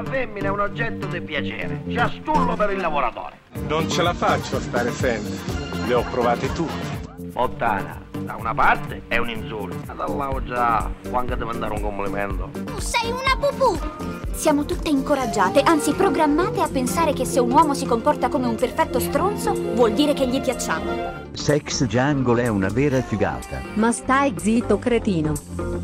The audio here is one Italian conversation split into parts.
La femmina è un oggetto di piacere, c'è stullo per il lavoratore. Non ce la faccio a stare sempre, le ho provate tutte. Fontana, da una parte è un insulto, ma dall'altra già, quando deve andare un complimento. Tu sei una pupù! Siamo tutte incoraggiate, anzi programmate a pensare che se un uomo si comporta come un perfetto stronzo, vuol dire che gli piacciamo. Sex Jungle è una vera figata. Ma stai zitto, cretino.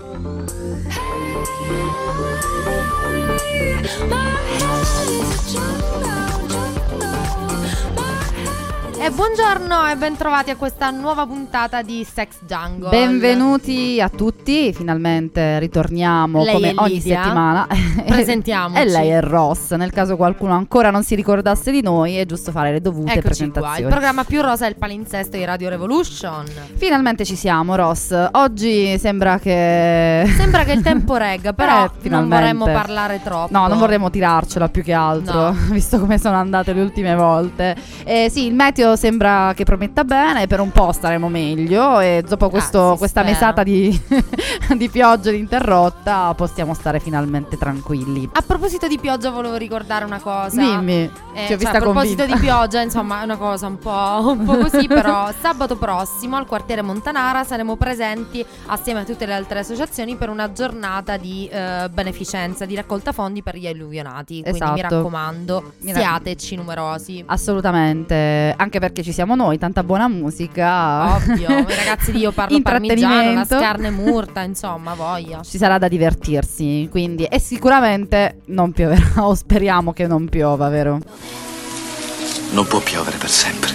E buongiorno e bentrovati a questa nuova puntata di Sex Jungle. Benvenuti a tutti, finalmente ritorniamo lei come è ogni Lidia. settimana. Presentiamoci. E lei è Ross, nel caso qualcuno ancora non si ricordasse di noi è giusto fare le dovute Eccoci presentazioni. qua, il programma più rosa è il palinsesto di Radio Revolution. Finalmente ci siamo, Ross. Oggi sembra che il tempo regga, però non finalmente. vorremmo parlare troppo. No, non vorremmo tirarcela più che altro, No. visto come sono andate le ultime volte. Sì, il meteo sembra che prometta bene, per un po' staremo meglio e dopo questa spera. mesata di pioggia ininterrotta possiamo stare finalmente tranquilli. A proposito di pioggia volevo ricordare una cosa. Dimmi, ti ho vista a proposito convinta. di pioggia, insomma, è una cosa un po' così, però sabato prossimo al quartiere Montanara saremo presenti assieme a tutte le altre associazioni per una giornata di beneficenza, di raccolta fondi per gli alluvionati. Quindi mi Esatto. raccomando, siateci numerosi. Assolutamente, anche perché ci siamo noi, tanta buona musica. Ovvio, i ragazzi di Io Parlo Parmigiano, la Intrattenimento. scarne murta, insomma, voglia. Ci sarà da divertirsi, quindi, e sicuramente non pioverà, o speriamo che non piova, vero? Non può piovere per sempre.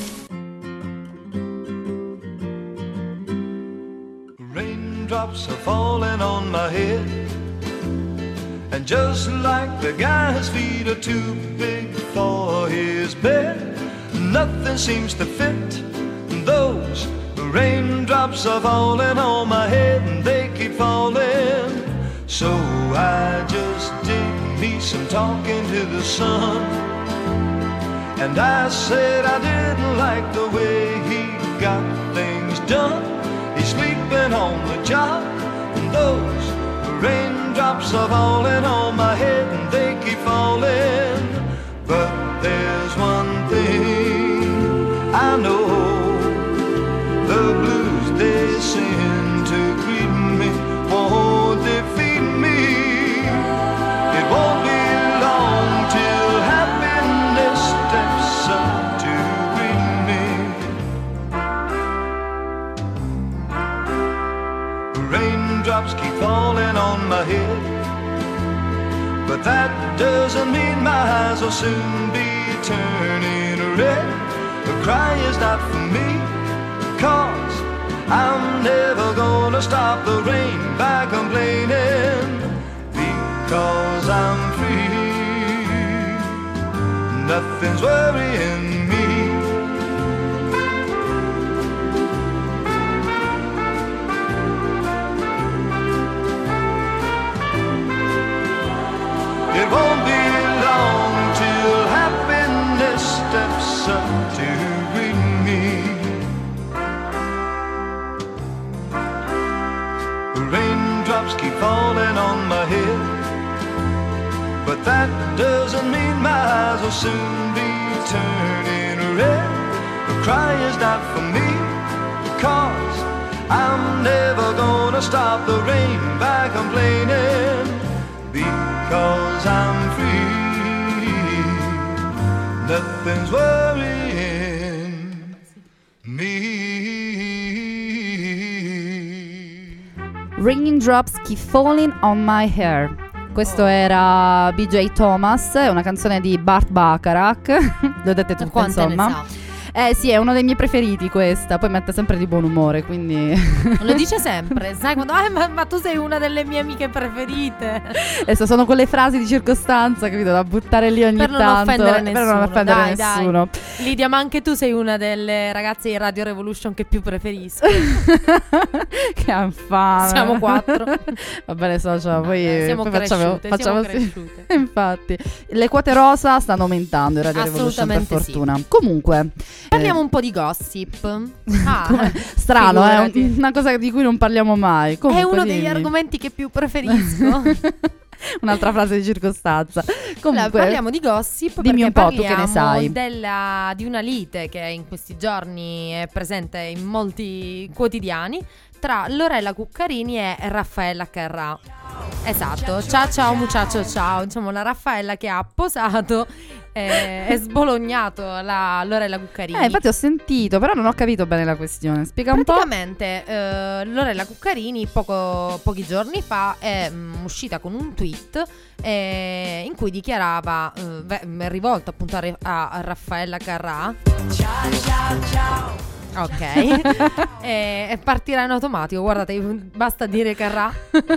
Raindrops are falling on my head, and just like the guy's feet are too big for his bed, nothing seems to fit. Those raindrops are falling on my head, and they keep falling. So I just did me some talking to the sun, and I said I didn't like the way he got things done. He's sleeping on the job, and those raindrops are falling on my head, and they keep falling. But there's one thing I know, the blues they send to greet me won't defeat me. It won't be long till happiness steps up to greet me. Raindrops keep falling on my head, but that doesn't mean my eyes will soon be turning red. The cry is not for me, 'cause I'm never gonna stop the rain by complaining, because I'm free. Nothing's worrying me. It won't be long till happiness steps up to greet me. Raindrops keep falling on my head, but that doesn't mean my eyes will soon be turning red. The cry is not for me, 'cause I'm never gonna stop the rain by complaining, because I'm free. Nothing's worrying me. Raindrops Keep Falling on My Hair. Questo era BJ Thomas, è una canzone di Burt Bacharach. Le ho dette tutte, Quante insomma. ne sa? Sì, è uno dei miei preferiti questa. Poi mette sempre di buon umore, quindi Lo dice sempre, sai quando ma tu sei una delle mie amiche preferite. adesso sono quelle frasi di circostanza, capito, da buttare lì ogni Per non tanto offendere nessuno, per non offendere dai, nessuno. dai. Lidia, ma anche tu sei una delle ragazze di Radio Revolution che più preferisco. Che infame. Siamo 4. Va bene, socia, poi Siamo poi cresciute, facciamo siamo sì. cresciute. Infatti, le quote rosa stanno aumentando in Radio Revolution, per Assolutamente sì. fortuna. Comunque, Parliamo un po' di gossip. strano, figurati. una cosa di cui non parliamo mai. È Comunque, uno degli dimmi. argomenti che più preferisco. Un'altra frase di circostanza. Comunque, parliamo di gossip, dimmi perché un po', tu che ne sai. di una lite che in questi giorni è presente in molti quotidiani tra Lorella Cuccarini e Raffaella Carrà. Esatto, ciao muchacho ciao. Diciamo la Raffaella che ha posato e sbolognato la Lorella Cuccarini. Infatti ho sentito, però non ho capito bene la questione. Spiega un po'. Praticamente Lorella Cuccarini pochi giorni fa è uscita con un tweet in cui dichiarava, rivolto appunto a Raffaella Carrà. Ciao. Ok. E partirà in automatico. Guardate, basta dire Carrà.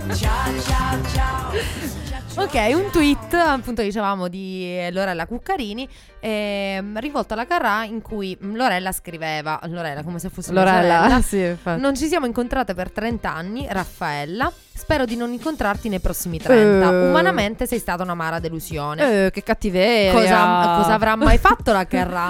Ok, un tweet, appunto dicevamo, di Lorella Cuccarini rivolto alla Carrà, in cui Lorella scriveva, Lorella come se fosse Lorella, sì, non ci siamo incontrate per 30 anni, Raffaella. Spero di non incontrarti nei prossimi 30. Umanamente sei stata un'amara delusione. Che cattiveria. Cosa avrà mai fatto la Carrà?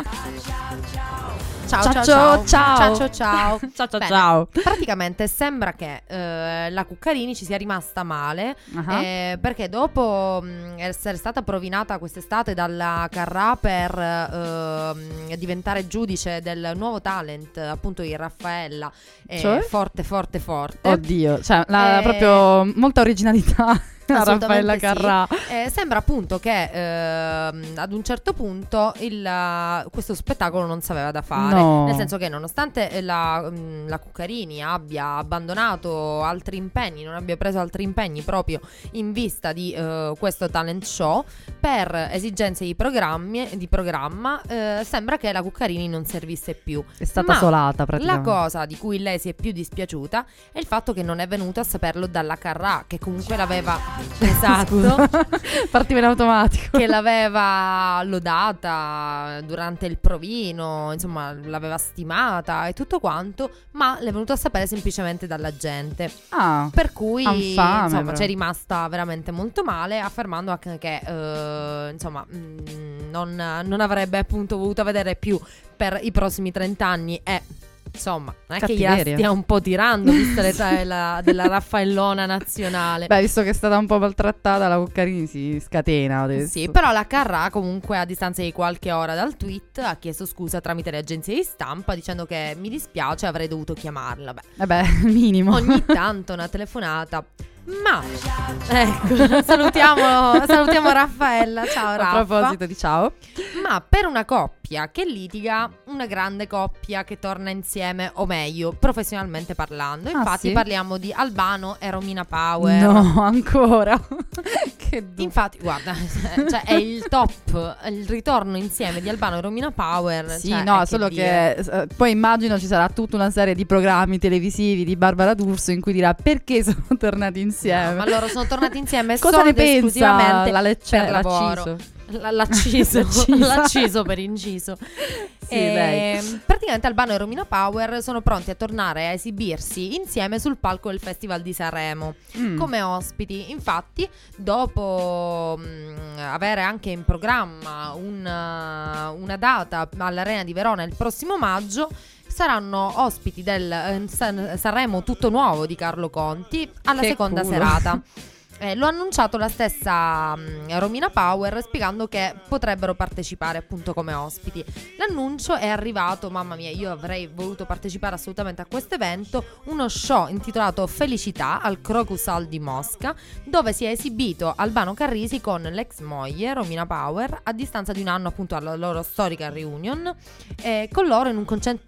Ciao. Praticamente sembra che la Cuccarini ci sia rimasta male, perché dopo essere stata provinata quest'estate dalla Carrà per diventare giudice del nuovo talent, appunto di Raffaella, forte. Oddio, cioè proprio molta originalità. Raffaella Carrà. Sì. Sembra appunto che ad un certo punto questo spettacolo non sapeva da fare, nel senso che nonostante la Cuccarini abbia abbandonato altri impegni, non abbia preso altri impegni proprio in vista di questo talent show, per esigenze di programma sembra che la Cuccarini non servisse più. È stata solata praticamente. La cosa di cui lei si è più dispiaciuta è il fatto che non è venuta a saperlo dalla Carrà, che comunque l'aveva... Esatto. Partiva in automatico. Che l'aveva lodata durante il provino, insomma l'aveva stimata e tutto quanto, ma l'è venuto a sapere semplicemente dalla gente. Per cui insomma c'è rimasta veramente molto male, affermando anche che insomma non avrebbe appunto voluto vedere più per i prossimi 30 anni. Insomma, non è che gliela stia un po' tirando, vista l'età della Raffaellona nazionale. Beh, visto che è stata un po' maltrattata, la Cuccarini si scatena adesso. Sì, però la Carrà comunque a distanza di qualche ora dal tweet ha chiesto scusa tramite le agenzie di stampa, dicendo che mi dispiace, avrei dovuto chiamarla. Minimo. Ogni tanto una telefonata. Ma ecco, salutiamo Raffaella. Ciao Raffa. A proposito di ciao. Ma per una coppia che litiga, una grande coppia che torna insieme, o meglio, professionalmente parlando. Infatti parliamo di Albano e Romina Power. No, ancora. Infatti, guarda, cioè è il top, il ritorno insieme di Albano e Romina Power. Sì, cioè, no, solo che poi immagino ci sarà tutta una serie di programmi televisivi di Barbara D'Urso in cui dirà perché sono tornati insieme. No, ma loro sono tornati insieme cosa solo ne pensa esclusivamente per lavoro. L'acciso. L'acciso per inciso. Sì, praticamente Albano e Romina Power sono pronti a tornare a esibirsi insieme sul palco del Festival di Sanremo come ospiti. Infatti, dopo avere anche in programma una data all'Arena di Verona il prossimo maggio, saranno ospiti del Sanremo Tutto Nuovo di Carlo Conti alla seconda serata. Lo ha annunciato la stessa Romina Power, spiegando che potrebbero partecipare appunto come ospiti. L'annuncio è arrivato, mamma mia, io avrei voluto partecipare assolutamente a questo evento, uno show intitolato Felicità al Crocus Hall di Mosca, dove si è esibito Albano Carrisi con l'ex moglie Romina Power a distanza di un anno appunto alla loro storica reunion, con loro in un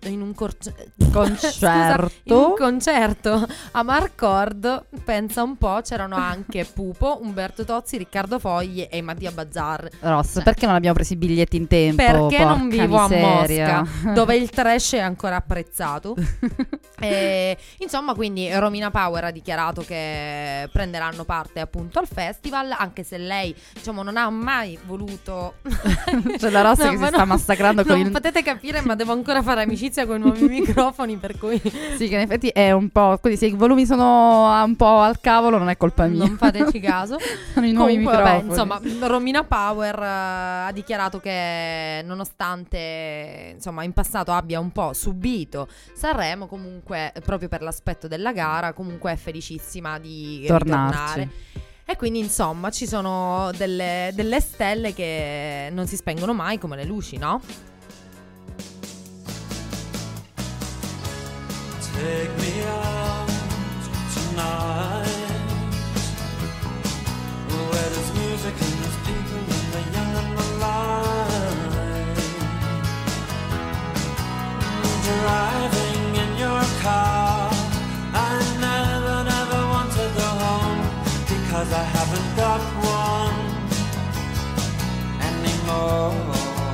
concerto a Marcord. Pensa un po', c'erano anche Pupo, Umberto Tozzi, Riccardo Fogli e Mattia Bazzar. Ross, perché non abbiamo preso i biglietti in tempo? Perché non vivo miseria. a Mosca, dove il trash è ancora apprezzato. Insomma, quindi Romina Power ha dichiarato che prenderanno parte appunto al festival, anche se lei, diciamo, non ha mai voluto. C'è la Ross che si sta massacrando con non potete capire, ma devo ancora fare amicizia con i nuovi microfoni, per cui sì, che in effetti è un po', quindi se i volumi sono un po' al cavolo non è colpa mia. Non fateci caso. Sono i nuovi microfoni. Insomma, Romina Power ha dichiarato che nonostante insomma in passato abbia un po' subito Sanremo, comunque proprio per l'aspetto della gara, comunque è felicissima di tornare. E quindi insomma ci sono delle stelle che non si spengono mai come le luci, no? Take me out tonight, where there's music and there's people and the young and the light. Driving in your car, I never want to go home, because I haven't got one anymore.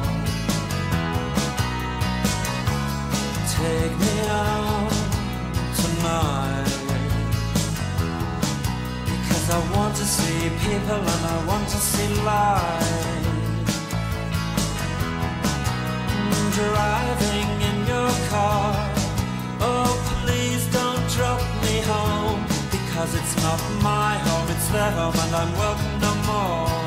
Take me out tonight, because I want to see people and I want to see light. Driving in your car, oh please don't drop me home, because it's not my home, it's their home and I'm welcome no more.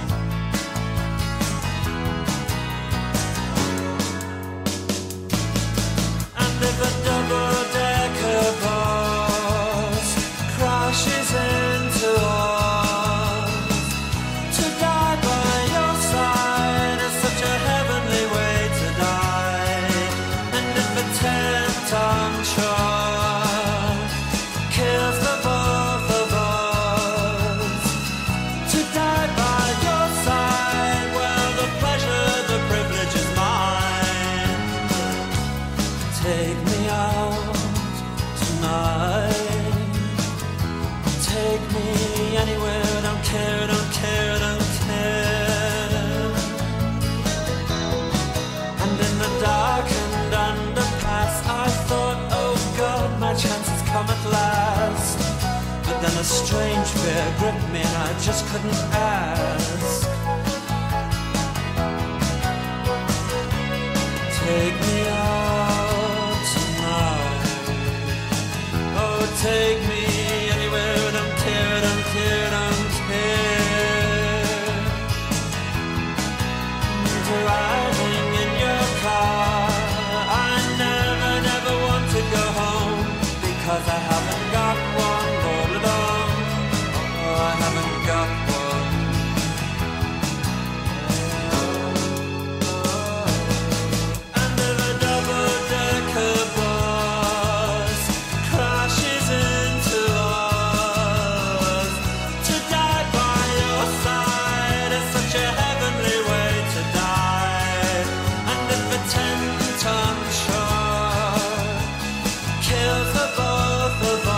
And if a double-decker bus crashes into us, to die by your side is such a heavenly way to die. And if a 10-ton truck kills the both of us, to die by your side, well, the pleasure, the privilege is mine. Take me out tonight, take me anywhere, don't care, don't care, don't care. And in the darkened underpass, I thought, oh God, my chance has come at last. But then a strange fear gripped me and I just couldn't ask. Take me out tonight, oh take me anywhere, don't care, don't care, don't care. Driving in your car, I never want to go home, because I haven't got one all alone. Oh, I haven't got one. And if a double-decker bus crashes into us, to die by your side is such a heavenly way to die. And if a 10-ton truck kills the both of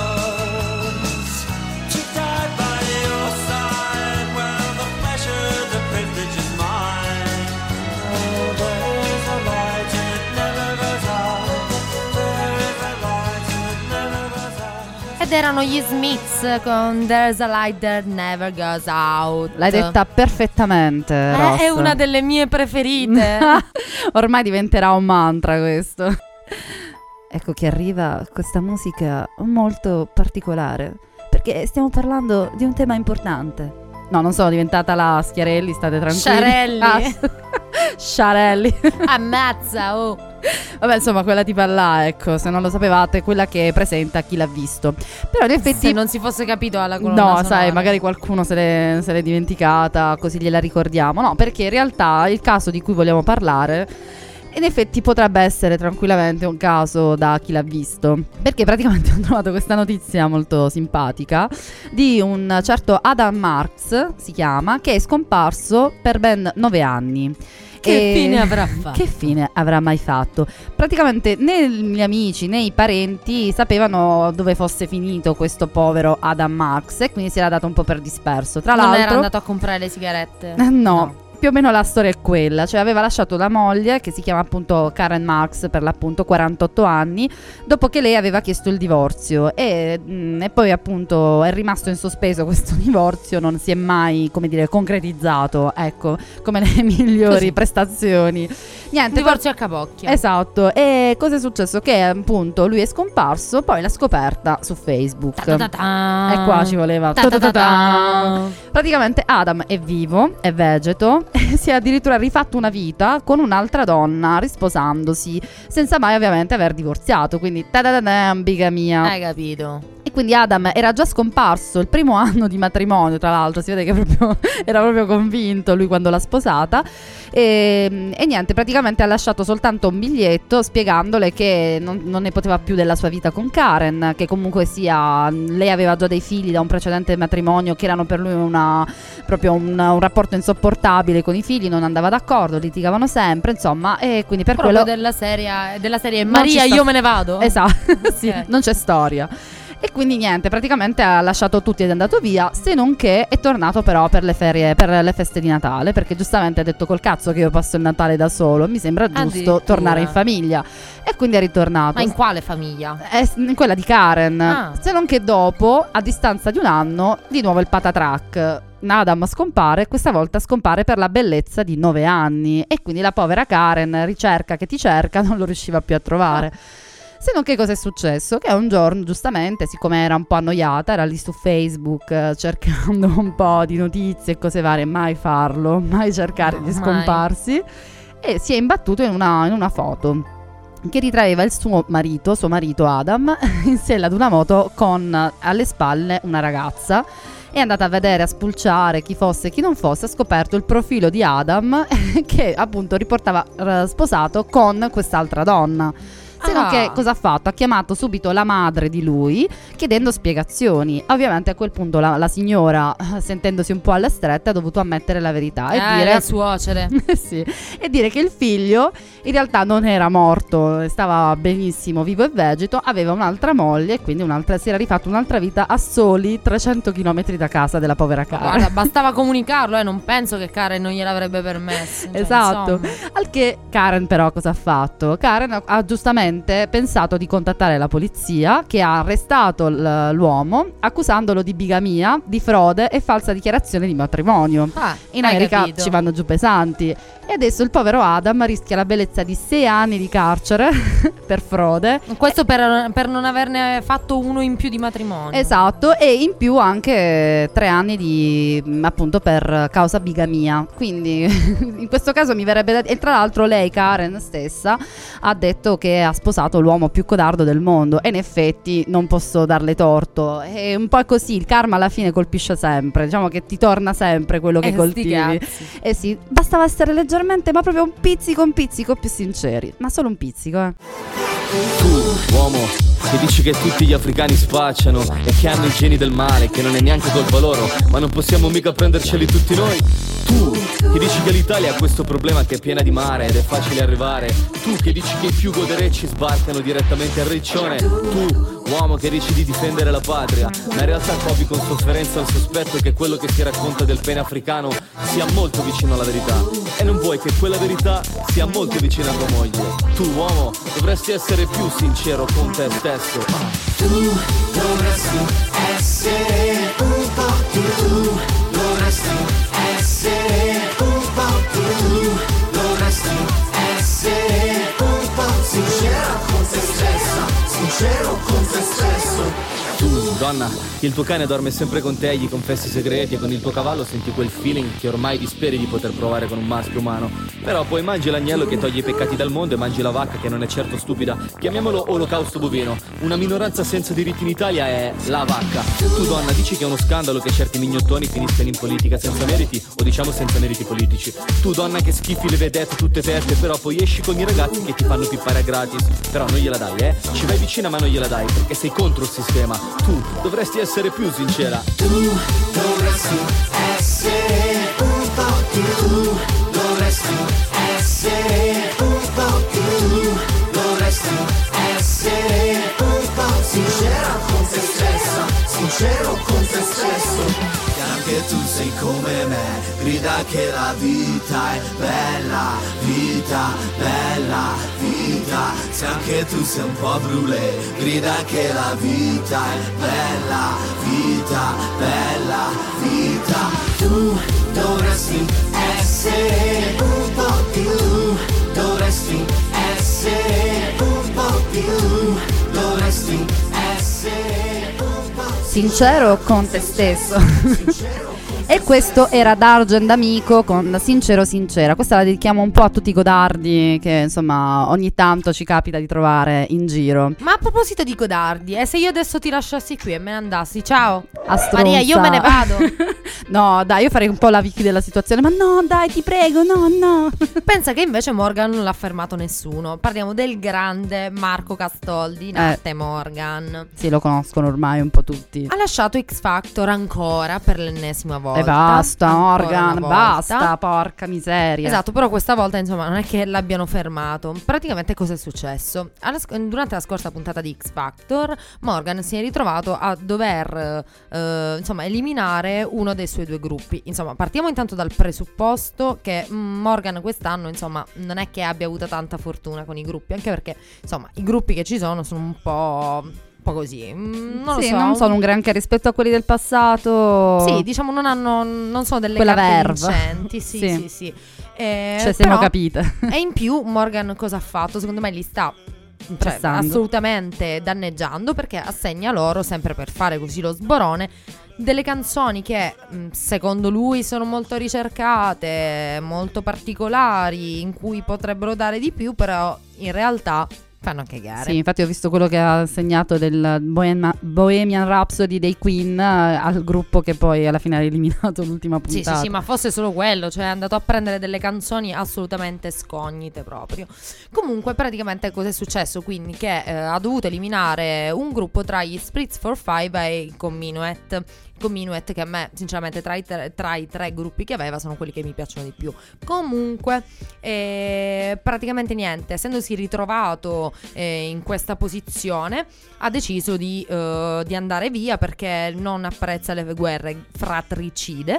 us, to die by your side, well, the pleasure, the privilege is mine. Oh, there is a light and it never goes out. There is a light and it never goes out. Ed erano gli Smiths con There's a Light That Never Goes Out. L'hai detta perfettamente, Ross. È una delle mie preferite. Ormai diventerà un mantra questo. Ecco che arriva questa musica molto particolare, perché stiamo parlando di un tema importante. No, non sono diventata la Schiarelli, state tranquilli. Sciarelli. Sciarelli. Ammazza, oh. Vabbè, insomma, quella tipa là, ecco, se non lo sapevate, quella che presenta Chi l'ha visto. Però in effetti Se non si fosse capito alla colonna no, sonora. sai, magari qualcuno se l'è dimenticata, così gliela ricordiamo. No, perché in realtà il caso di cui vogliamo parlare in effetti potrebbe essere tranquillamente un caso da Chi l'ha visto, perché praticamente ho trovato questa notizia molto simpatica di un certo Adam Marks, si chiama, che è scomparso per ben 9 anni. Che fine avrà fatto? Che fine avrà mai fatto? Praticamente né gli amici né i parenti sapevano dove fosse finito questo povero Adam Marks, e quindi si era dato un po' per disperso. Tra Non l'altro era andato a comprare le sigarette? No. Più o meno la storia è quella, cioè aveva lasciato la moglie, che si chiama appunto Karen Marks, per l'appunto 48 anni, dopo che lei aveva chiesto il divorzio, e poi appunto è rimasto in sospeso questo divorzio, non si è mai, come dire, concretizzato, ecco, come le migliori Così. prestazioni. Niente, Divorzio a capocchia. Esatto, e cosa è successo? Che appunto lui è scomparso, poi l'ha scoperta su Facebook. Ta-ta-ta-ta. E qua ci voleva Ta-ta-ta-ta. Praticamente Adam è vivo, è vegeto, si è addirittura rifatto una vita con un'altra donna, risposandosi, senza mai ovviamente aver divorziato, quindi bigamia. Hai capito? E quindi Adam era già scomparso il primo anno di matrimonio, tra l'altro, si vede che proprio, era proprio convinto lui quando l'ha sposata. E niente, praticamente ha lasciato soltanto un biglietto spiegandole che non ne poteva più della sua vita con Karen, che comunque sia, lei aveva già dei figli da un precedente matrimonio che erano per lui proprio un rapporto insopportabile con i figli, non andava d'accordo, litigavano sempre, insomma, e quindi per proprio quello della serie Maria, io me ne vado. Esatto, Okay. sì, non c'è storia. E quindi niente, praticamente ha lasciato tutti ed è andato via, se non che è tornato però per le ferie, per le feste di Natale, perché giustamente ha detto: col cazzo che io passo il Natale da solo, mi sembra giusto tornare in famiglia. E quindi è ritornato. Ma in quale famiglia? In quella di Karen. Ah. Se non che dopo, a distanza di un anno, di nuovo il patatrack. Adam scompare, questa volta scompare per la bellezza di 9 anni. E quindi la povera Karen, ricerca che ti cerca, non lo riusciva più a trovare. Se non che cosa è successo? Che un giorno, giustamente, siccome era un po' annoiata, era lì su Facebook cercando un po' di notizie e cose varie, mai farlo, mai cercare di scomparsi, e si è imbattuto in una foto che ritraeva il suo marito Adam, in sella ad una moto con alle spalle una ragazza. È andata a vedere, a spulciare chi fosse e chi non fosse, ha scoperto il profilo di Adam che appunto riportava sposato con quest'altra donna. Se non che cosa ha fatto? Ha chiamato subito la madre di lui chiedendo spiegazioni. Ovviamente a quel punto la signora, sentendosi un po' alle strette, ha dovuto ammettere la verità e dire la suocere. sì, e dire che il figlio in realtà non era morto, stava benissimo, vivo e vegeto, aveva un'altra moglie e quindi si era rifatto un'altra vita a soli 300 km da casa della povera Karen. Guarda, bastava comunicarlo, non penso che Karen non gliel'avrebbe permesso. Esatto. Insomma. Al che Karen però cosa ha fatto? Karen ha giustamente pensato di contattare la polizia, che ha arrestato l'uomo accusandolo di bigamia, di frode e falsa dichiarazione di matrimonio. In America ci vanno giù pesanti. E adesso il povero Adam rischia la bellezza di 6 anni di carcere per frode. Questo per non averne fatto uno in più di matrimonio. Esatto, e in più anche 3 anni di appunto per causa bigamia. Quindi in questo caso mi verrebbe da... E tra l'altro lei, Karen stessa, ha detto che ha sposato l'uomo più codardo del mondo. E in effetti non posso darle torto. È un po' così, il karma alla fine colpisce sempre. Diciamo che ti torna sempre quello che coltivi. Eh sì, bastava essere leggermente, ma proprio un pizzico più sinceri. Ma solo un pizzico, Tu, uomo, che dici che tutti gli africani spacciano e che hanno i geni del male, che non è neanche colpa loro, ma non possiamo mica prenderceli tutti noi. Tu, che dici che l'Italia ha questo problema che è piena di mare ed è facile arrivare. Tu, che dici che i più goderecci sbarcano direttamente a Riccione. Tu, uomo, che dici di difendere la patria, ma in realtà provi con sofferenza il sospetto che quello che si racconta del pene africano sia molto vicino alla verità. E non vuoi che quella verità sia molto vicina a tua moglie. Tu, uomo, dovresti essere più sincero con te stesso. Tu dovresti essere un po' più tu, dovresti essere un po' più tu, dovresti essere un po' sincero con te stessa, sincero con te stesso. Tu, donna, il tuo cane dorme sempre con te, gli confessi i segreti e con il tuo cavallo senti quel feeling che ormai disperi di poter provare con un maschio umano. Però poi mangi l'agnello che toglie i peccati dal mondo e mangi la vacca che non è certo stupida. Chiamiamolo olocausto bovino. Una minoranza senza diritti in Italia è la vacca. Tu, donna, dici che è uno scandalo che certi mignottoni finiscano in politica senza meriti, o diciamo senza meriti politici. Tu, donna, che schifi le vedette tutte tette, però poi esci con i ragazzi che ti fanno pippare a gratis. Però non gliela dai, ci vai vicina ma non gliela dai, perché sei contro il sistema. Tu dovresti essere più sincera. Tu dovresti essere un po' più tu, dovresti essere un po' più tu, dovresti essere un po' sincera con te stessa, sincero con te stesso. Anche tu sei come me, grida che la vita è bella, vita, bella, vita. Se anche tu sei un po' brûlé, grida che la vita è bella, vita, bella, vita. Tu dovresti essere un po' più, dovresti essere un po' più, dovresti essere un po' sincero con te stesso. E questo era D'Argent Amico con Sincero Sincera. Questa la dedichiamo un po' a tutti i godardi che insomma ogni tanto ci capita di trovare in giro. Ma a proposito di godardi, se io adesso ti lasciassi qui e me ne andassi, ciao Stronza. Maria, io me ne vado. No dai, io farei un po' la Vicky della situazione. Ma no dai, ti prego, no. Pensa che invece Morgan non l'ha fermato nessuno. Parliamo del grande Marco Castoldi, Nate Morgan. Sì, lo conoscono ormai un po' tutti. Ha lasciato X Factor ancora per l'ennesima volta. E basta Morgan, volta. Basta, porca miseria. Esatto, però questa volta insomma non è che l'abbiano fermato. Praticamente cosa è successo? Durante la scorsa puntata di X Factor Morgan si è ritrovato a dover insomma eliminare uno dei suoi due gruppi. Insomma, partiamo intanto dal presupposto che Morgan quest'anno insomma non è che abbia avuto tanta fortuna con i gruppi, anche perché insomma i gruppi che ci sono un po' così, non lo so, non sono un granché rispetto a quelli del passato. Sì, diciamo non sono delle quella carte verve vincenti. Sì. Cioè siamo capite. E in più Morgan cosa ha fatto? Secondo me li sta assolutamente danneggiando, perché assegna loro, sempre per fare così lo sborone, delle canzoni che secondo lui sono molto ricercate, molto particolari, in cui potrebbero dare di più, però in realtà fanno cagare. Sì, infatti ho visto quello che ha segnato del Bohemian Rhapsody dei Queen al gruppo che poi alla fine ha eliminato l'ultima puntata. Sì, ma fosse solo quello, cioè è andato a prendere delle canzoni assolutamente scognite proprio. Comunque praticamente cosa è successo? Quindi che ha dovuto eliminare un gruppo tra gli Spritz for Five e i Comminuet, che a me sinceramente tra i tre gruppi che aveva sono quelli che mi piacciono di più. Comunque praticamente niente, essendosi ritrovato in questa posizione ha deciso di andare via perché non apprezza le guerre fratricide.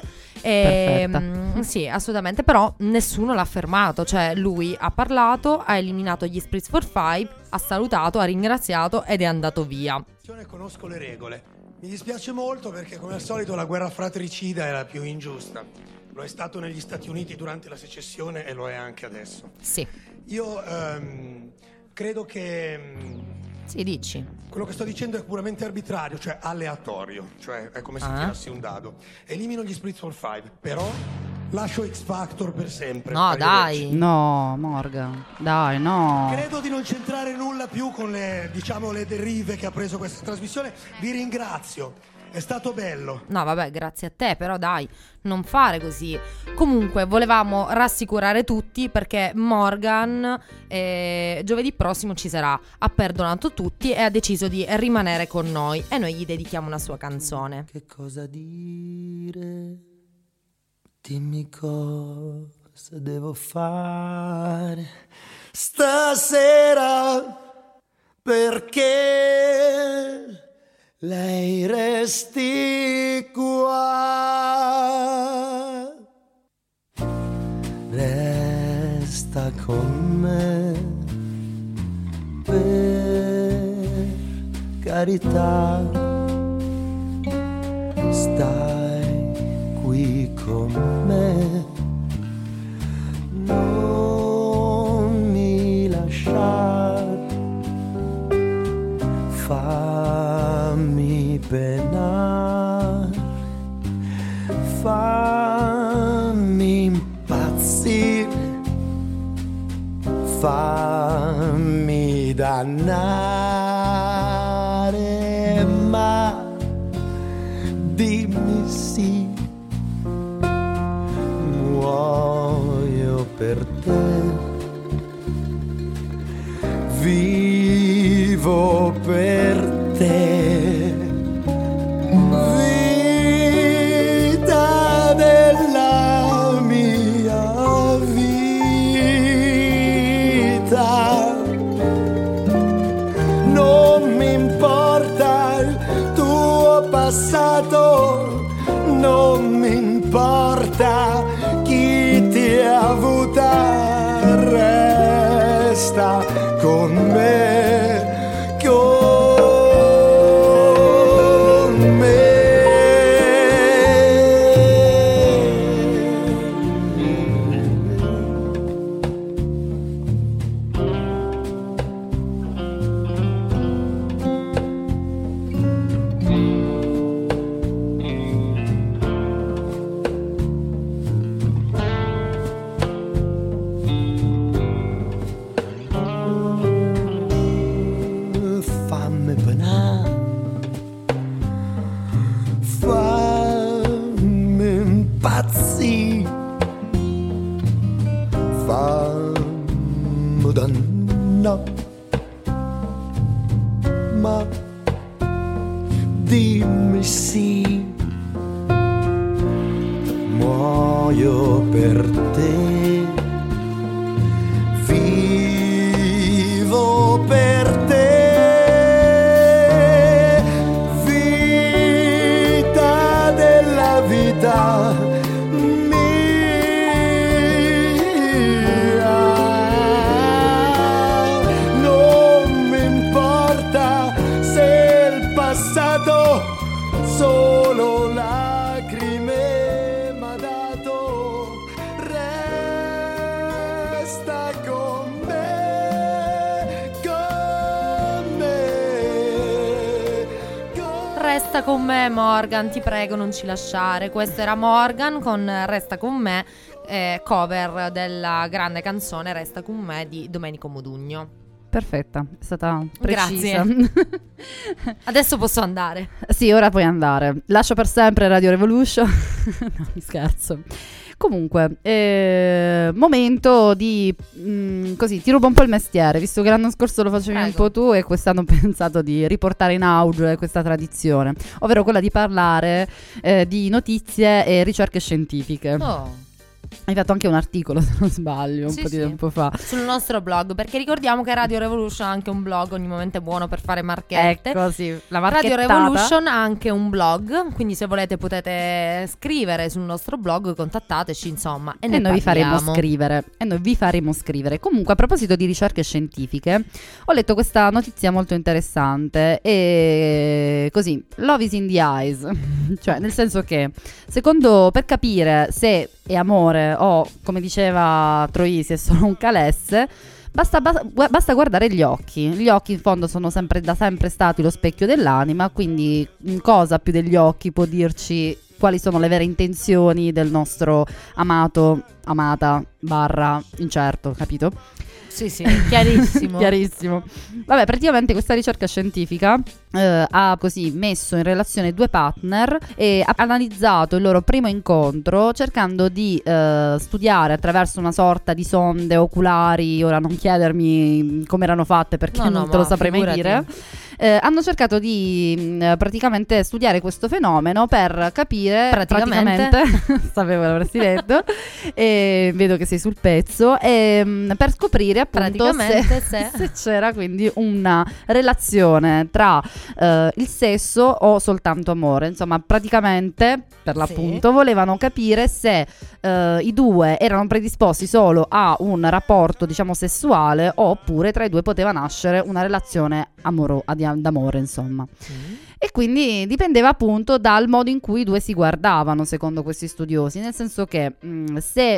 Sì, assolutamente, però nessuno l'ha fermato, cioè lui ha parlato, ha eliminato gli Spritz for Five, ha salutato, ha ringraziato ed è andato via. Conosco le regole. Mi dispiace molto perché come al solito la guerra fratricida è la più ingiusta. Lo è stato negli Stati Uniti durante la secessione e lo è anche adesso. Sì. Io credo che sì, dici. quello che sto dicendo è puramente arbitrario, cioè aleatorio, cioè è come se tirassi un dado. Elimino gli Spritz for Five, però lascio X Factor per sempre. No, dai. No, Morgan, dai, no. Credo di non c'entrare nulla più con le derive che ha preso questa trasmissione. Vi ringrazio. È stato bello. No, vabbè, grazie a te, però dai, non fare così. Comunque, volevamo rassicurare tutti perché Morgan giovedì prossimo ci sarà. Ha perdonato tutti e ha deciso di rimanere con noi e noi gli dedichiamo una sua canzone. Che cosa dire? Dimmi cosa devo fare stasera, perché lei resti qua, resta con me, per carità, stai qui con me, non mi lasciare, fammi penare, fammi impazzire, fammi dannare, ma dimmi sì, muoio per te, vivo per te, vita della mia vita, non mi importa il tuo passato, non mi importa chi ti ha avuta, resta con me, con me. sì, muoio per te, vivo per te, vita della vita mia. Non mi importa se il passato solo lacrime m'ha dato, resta con me, con me, Resta con me, Morgan, ti prego non ci lasciare. Questo era Morgan con Resta con me, cover della grande canzone Resta con me di Domenico Modugno. Perfetta, è stata precisa. Grazie. Adesso posso andare. Sì, ora puoi andare. Lascio per sempre Radio Revolution. No, mi scherzo. Comunque, momento di così, ti rubo un po' il mestiere, visto che l'anno scorso lo facevi un po' tu e quest'anno ho pensato di riportare in auge questa tradizione, ovvero quella di parlare di notizie e ricerche scientifiche. Oh. Hai fatto anche un articolo, se non sbaglio, un po' di tempo fa. Sul nostro blog, perché ricordiamo che Radio Revolution ha anche un blog, ogni momento è buono per fare marchette. Ecco, sì, la Radio marchettata. Revolution ha anche un blog, quindi se volete potete scrivere sul nostro blog, contattateci, insomma, e noi vi faremo scrivere. Comunque, a proposito di ricerche scientifiche, ho letto questa notizia molto interessante e così, love is in the eyes. Cioè, nel senso che, secondo, per capire se è amore o, come diceva Troisi, è solo un calesse, basta guardare gli occhi. Gli occhi in fondo sono da sempre stati lo specchio dell'anima, quindi cosa più degli occhi può dirci quali sono le vere intenzioni del nostro amato, amata, incerto, capito? Sì, chiarissimo. Chiarissimo. Vabbè, praticamente questa ricerca scientifica ha così messo in relazione due partner e ha analizzato il loro primo incontro, cercando di studiare attraverso una sorta di sonde oculari. Ora non chiedermi come erano fatte, perché non te lo saprei mai dire. Hanno cercato di praticamente studiare questo fenomeno per capire praticamente sapevo che l'avresti detto, e vedo che sei sul pezzo, per scoprire appunto se c'era quindi una relazione tra il sesso o soltanto amore. Insomma, praticamente per l'appunto volevano capire se i due erano predisposti solo a un rapporto, diciamo, sessuale, oppure tra i due poteva nascere una relazione d'amore, insomma. E quindi dipendeva appunto dal modo in cui i due si guardavano, secondo questi studiosi, nel senso che se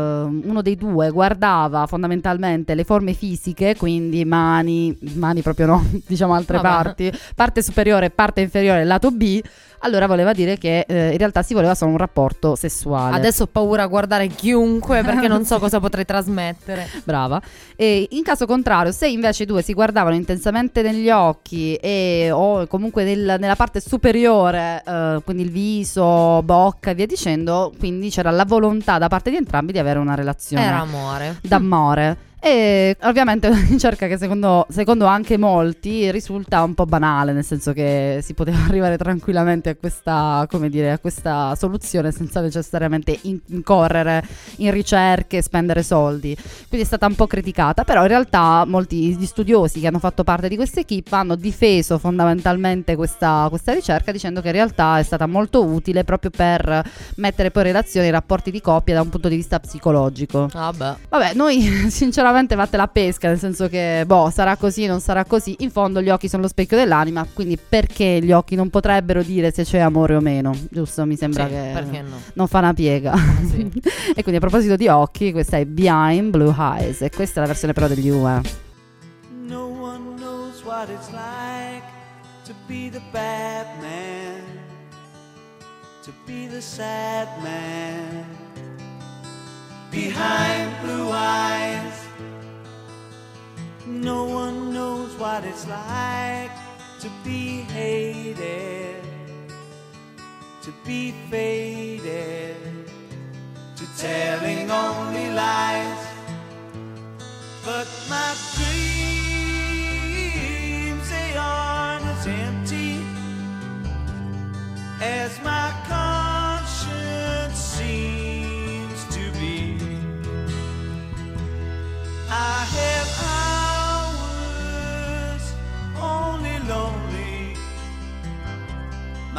uno dei due guardava fondamentalmente le forme fisiche, quindi mani proprio no, diciamo altre parti, parte superiore, parte inferiore, lato B, allora voleva dire che in realtà si voleva solo un rapporto sessuale. Adesso ho paura a guardare chiunque, perché non so cosa potrei trasmettere. Brava. E in caso contrario, se invece i due si guardavano intensamente negli occhi o comunque nella parte superiore, quindi il viso, bocca e via dicendo, quindi c'era la volontà da parte di entrambi di avere una relazione. Era amore. D'amore. E ovviamente una ricerca che secondo anche molti risulta un po' banale, nel senso che si poteva arrivare tranquillamente a questa, come dire, a questa soluzione senza necessariamente incorrere in ricerche e spendere soldi. Quindi è stata un po' criticata, però in realtà molti gli studiosi che hanno fatto parte di questa equipe hanno difeso fondamentalmente questa ricerca, dicendo che in realtà è stata molto utile proprio per mettere poi in relazione i rapporti di coppia da un punto di vista psicologico. Vabbè, noi sinceramente vatte la pesca, nel senso che sarà così, non sarà così. In fondo gli occhi sono lo specchio dell'anima, quindi perché gli occhi non potrebbero dire se c'è amore o meno, giusto? Mi sembra che perché no? Non fa una piega. E quindi a proposito di occhi, questa è Behind Blue Eyes, e questa è la versione però degli UE. No one knows what it's like to be the bad man, to be the sad man behind blue eyes. No one knows what it's like to be hated, to be faded, to telling only lies. But my dreams, they aren't as empty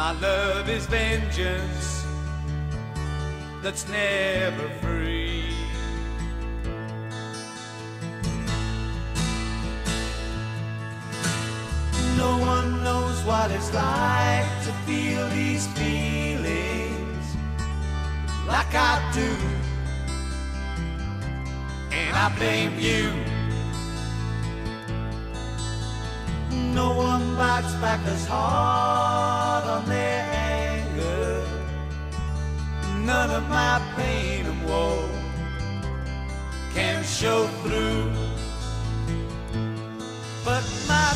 My love is vengeance that's never free. No one knows what it's like to feel these feelings like I do, and I blame you. No one bites back as hard on their anger. None of my pain and woe can show through, but my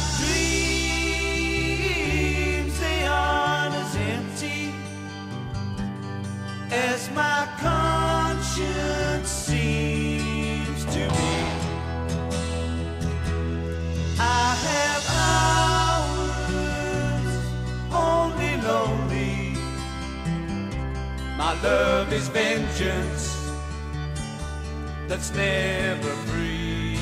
dreams, they aren't as empty as my conscience seems to be. I have hours only lonely. My love is vengeance that's never free.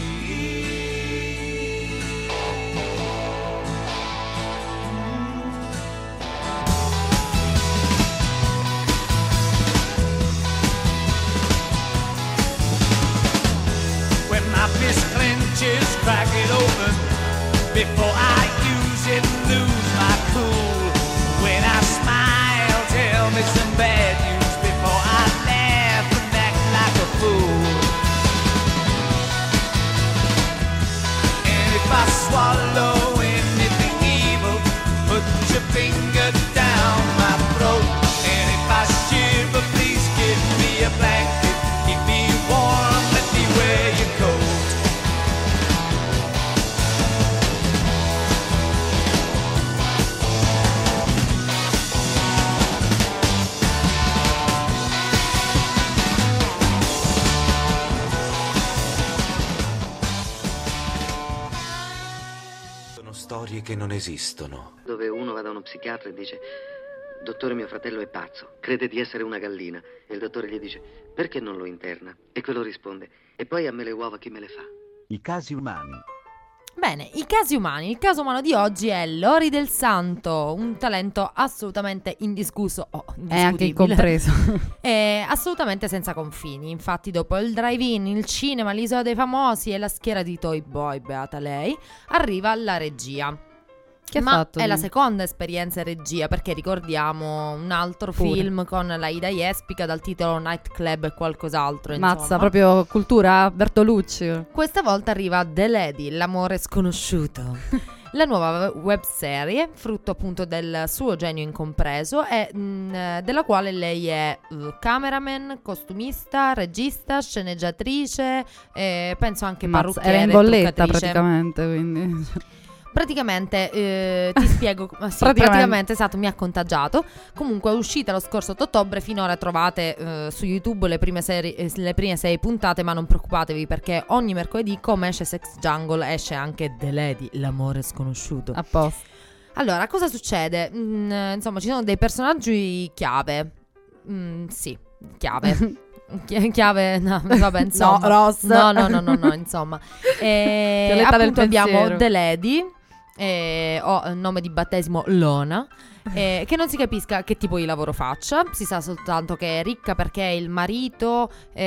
When my fist clenches, crack it open before I use it, lose my cool. When I smile, tell me some bad news before I laugh and act like a fool. And if I swallow anything evil, put your finger down my throat. And if I shiver, please give me a blanket, keep me warm, let me wear your coat. Storie che non esistono. Dove uno va da uno psichiatra e dice: dottore, mio fratello è pazzo, crede di essere una gallina. E il dottore gli dice: perché non lo interna? E quello risponde: e poi a me le uova chi me le fa? I casi umani. Bene, i casi umani. Il caso umano di oggi è Lori Del Santo, un talento assolutamente indiscusso, è anche incompreso. È assolutamente senza confini. Infatti, dopo il drive-in, il cinema, l'isola dei famosi e la schiera di Toy Boy, beata lei, arriva la regia. Che ha Ma fatto? è la seconda esperienza in regia, perché ricordiamo un altro film con la Ida Jespica dal titolo Nightclub e qualcos'altro. Mazza, insomma. proprio cultura Bertolucci. Questa volta arriva The Lady, l'amore sconosciuto. La nuova webserie, frutto appunto del suo genio incompreso, e della quale lei è cameraman, costumista, regista, sceneggiatrice, penso anche parrucchiere, era in bolletta truccatrice. praticamente, quindi. Praticamente ti spiego. Sì, praticamente esatto, mi ha contagiato. Comunque è uscita lo scorso ottobre. Finora trovate su YouTube le prime 6 puntate, ma non preoccupatevi, perché ogni mercoledì, come esce Sex Jungle, esce anche The Lady, l'amore sconosciuto. A posto. Allora, cosa succede? Insomma, ci sono dei personaggi chiave. Sì, chiave. Chiave, no, vabbè, insomma. No, Ross. No, insomma. Appunto abbiamo The Lady, o nome di battesimo Lona, che non si capisca che tipo di lavoro faccia. Si sa soltanto che è ricca perché il marito si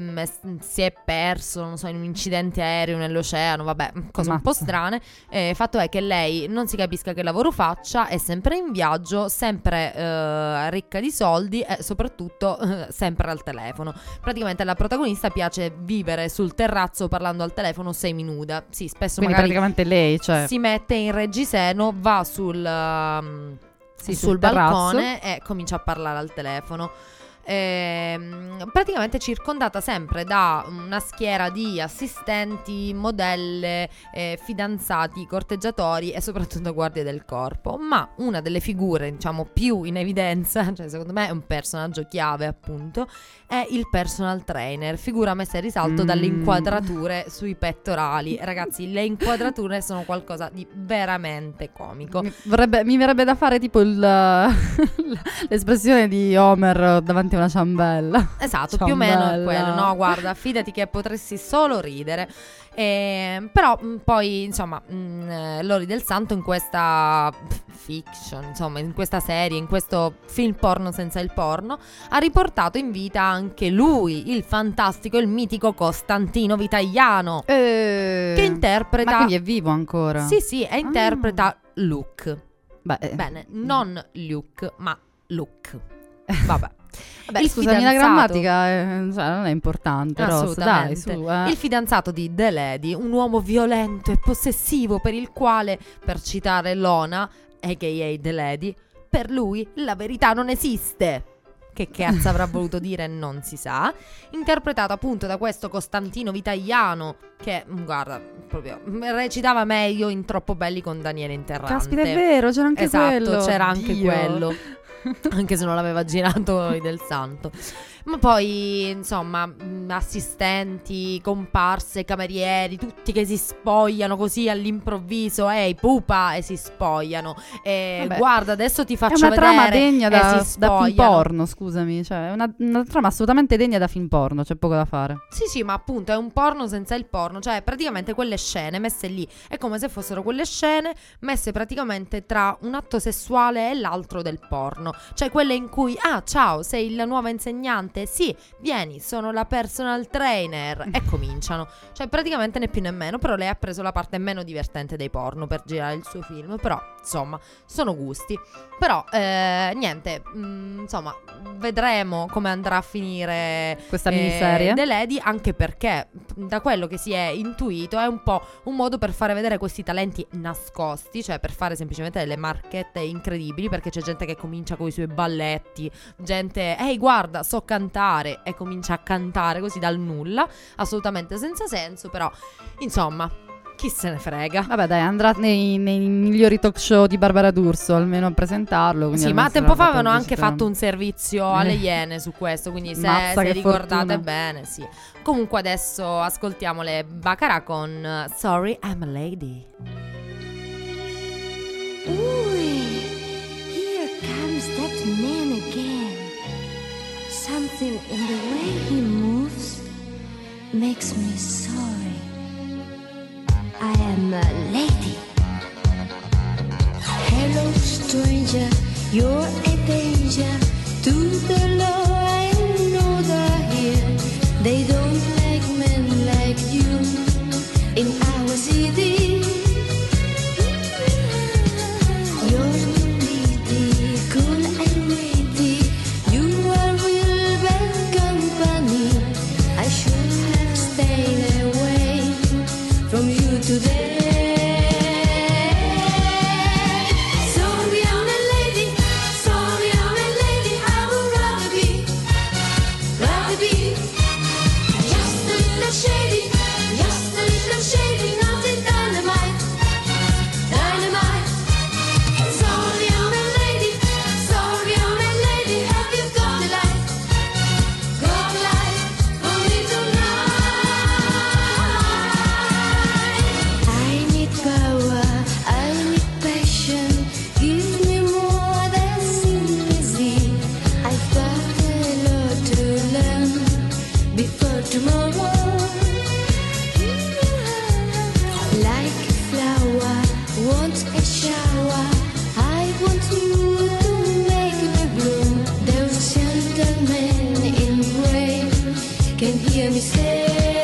è perso, non so, in un incidente aereo nell'oceano, vabbè, cose un po' strane. Fatto è che lei non si capisca che lavoro faccia, è sempre in viaggio, sempre ricca di soldi e soprattutto sempre al telefono. Praticamente alla protagonista piace vivere sul terrazzo parlando al telefono seminuda. Sì, spesso quindi magari praticamente lei, cioè, si mette in reggiseno, va sul balcone e comincia a parlare al telefono. Praticamente circondata sempre da una schiera di assistenti, modelle, fidanzati, corteggiatori e soprattutto guardie del corpo. Ma una delle figure, diciamo, più in evidenza, cioè secondo me è un personaggio chiave appunto, è il personal trainer, figura messa in risalto dalle inquadrature sui pettorali. Ragazzi, le inquadrature sono qualcosa di veramente comico. Mi verrebbe da fare tipo l'espressione di Homer davanti a una ciambella. Esatto, più o meno è quello. No, guarda, fidati che potresti solo ridere. Però poi, insomma, Lori del Santo in questa fiction, insomma, in questa serie, in questo film porno senza il porno, ha riportato in vita anche lui, il fantastico, il mitico Costantino Vitagliano, che interpreta... Ma quindi è vivo ancora? Sì, e interpreta Luke. Bene, non Luke, ma Luke. Vabbè. Scusami, la grammatica non è importante. Assolutamente. Dai, su, Il fidanzato di The Lady, un uomo violento e possessivo per il quale, per citare Lona, a.k.a. The Lady, per lui la verità non esiste. Che cazzo avrà voluto dire non si sa. Interpretato appunto da questo Costantino Vitagliano, che guarda, proprio recitava meglio in Troppo belli con Daniele Interrante. Caspita, è vero, c'era anche quello. Esatto, c'era anche quello. Anche se non l'aveva girato Lori del Santo. Ma poi, insomma, assistenti, comparse, camerieri, tutti che si spogliano così all'improvviso. Ehi, pupa, e si spogliano. Guarda, adesso ti faccio vedere. È una trama degna da film spogliano. porno, scusami. Cioè, è una trama assolutamente degna da film porno, c'è poco da fare. Sì, ma appunto è un porno senza il porno. Cioè, praticamente quelle scene messe lì è come se fossero quelle scene messe praticamente tra un atto sessuale e l'altro del porno. Cioè, quelle in cui, ciao, sei la nuova insegnante. Sì, vieni, sono la personal trainer. E cominciano. Cioè, praticamente né più né meno. Però lei ha preso la parte meno divertente dei porno per girare il suo film. Però, insomma, sono gusti. Però, niente, insomma, vedremo come andrà a finire questa miniserie The Lady, anche perché da quello che si è intuito è un po' un modo per fare vedere questi talenti nascosti, cioè per fare semplicemente delle marchette incredibili, perché c'è gente che comincia con i suoi balletti, gente, ehi guarda, so cantare, e comincia a cantare così dal nulla, assolutamente senza senso, però insomma, chi se ne frega. Vabbè, dai, andrà nei migliori talk show di Barbara D'Urso almeno a presentarlo. Sì, ma tempo fa avevano anche fatto un servizio alle Iene su questo, quindi se ricordate bene, sì. Comunque adesso ascoltiamo le Baccarat con Sorry I'm a Lady. Ooh, here comes that man again. Something in the way he moves makes me sorry. I am a lady. Hello, stranger, you're a danger to the law. I know they're here. They don't like men like you in our city. You're pretty, cool and witty. You are real bad company. I should have stayed away from you today. Sorry I'm a lady, sorry I'm a lady. I would rather be just a little shady, nothing dynamite, dynamite. Sorry I'm a lady, have you got a light for me tonight? I need power, I need passion. Give me more than sympathy. I've got a lot to learn before tomorrow. Like a flower, want a shower. I want you to make me bloom. Those gentlemen in gray can hear me say.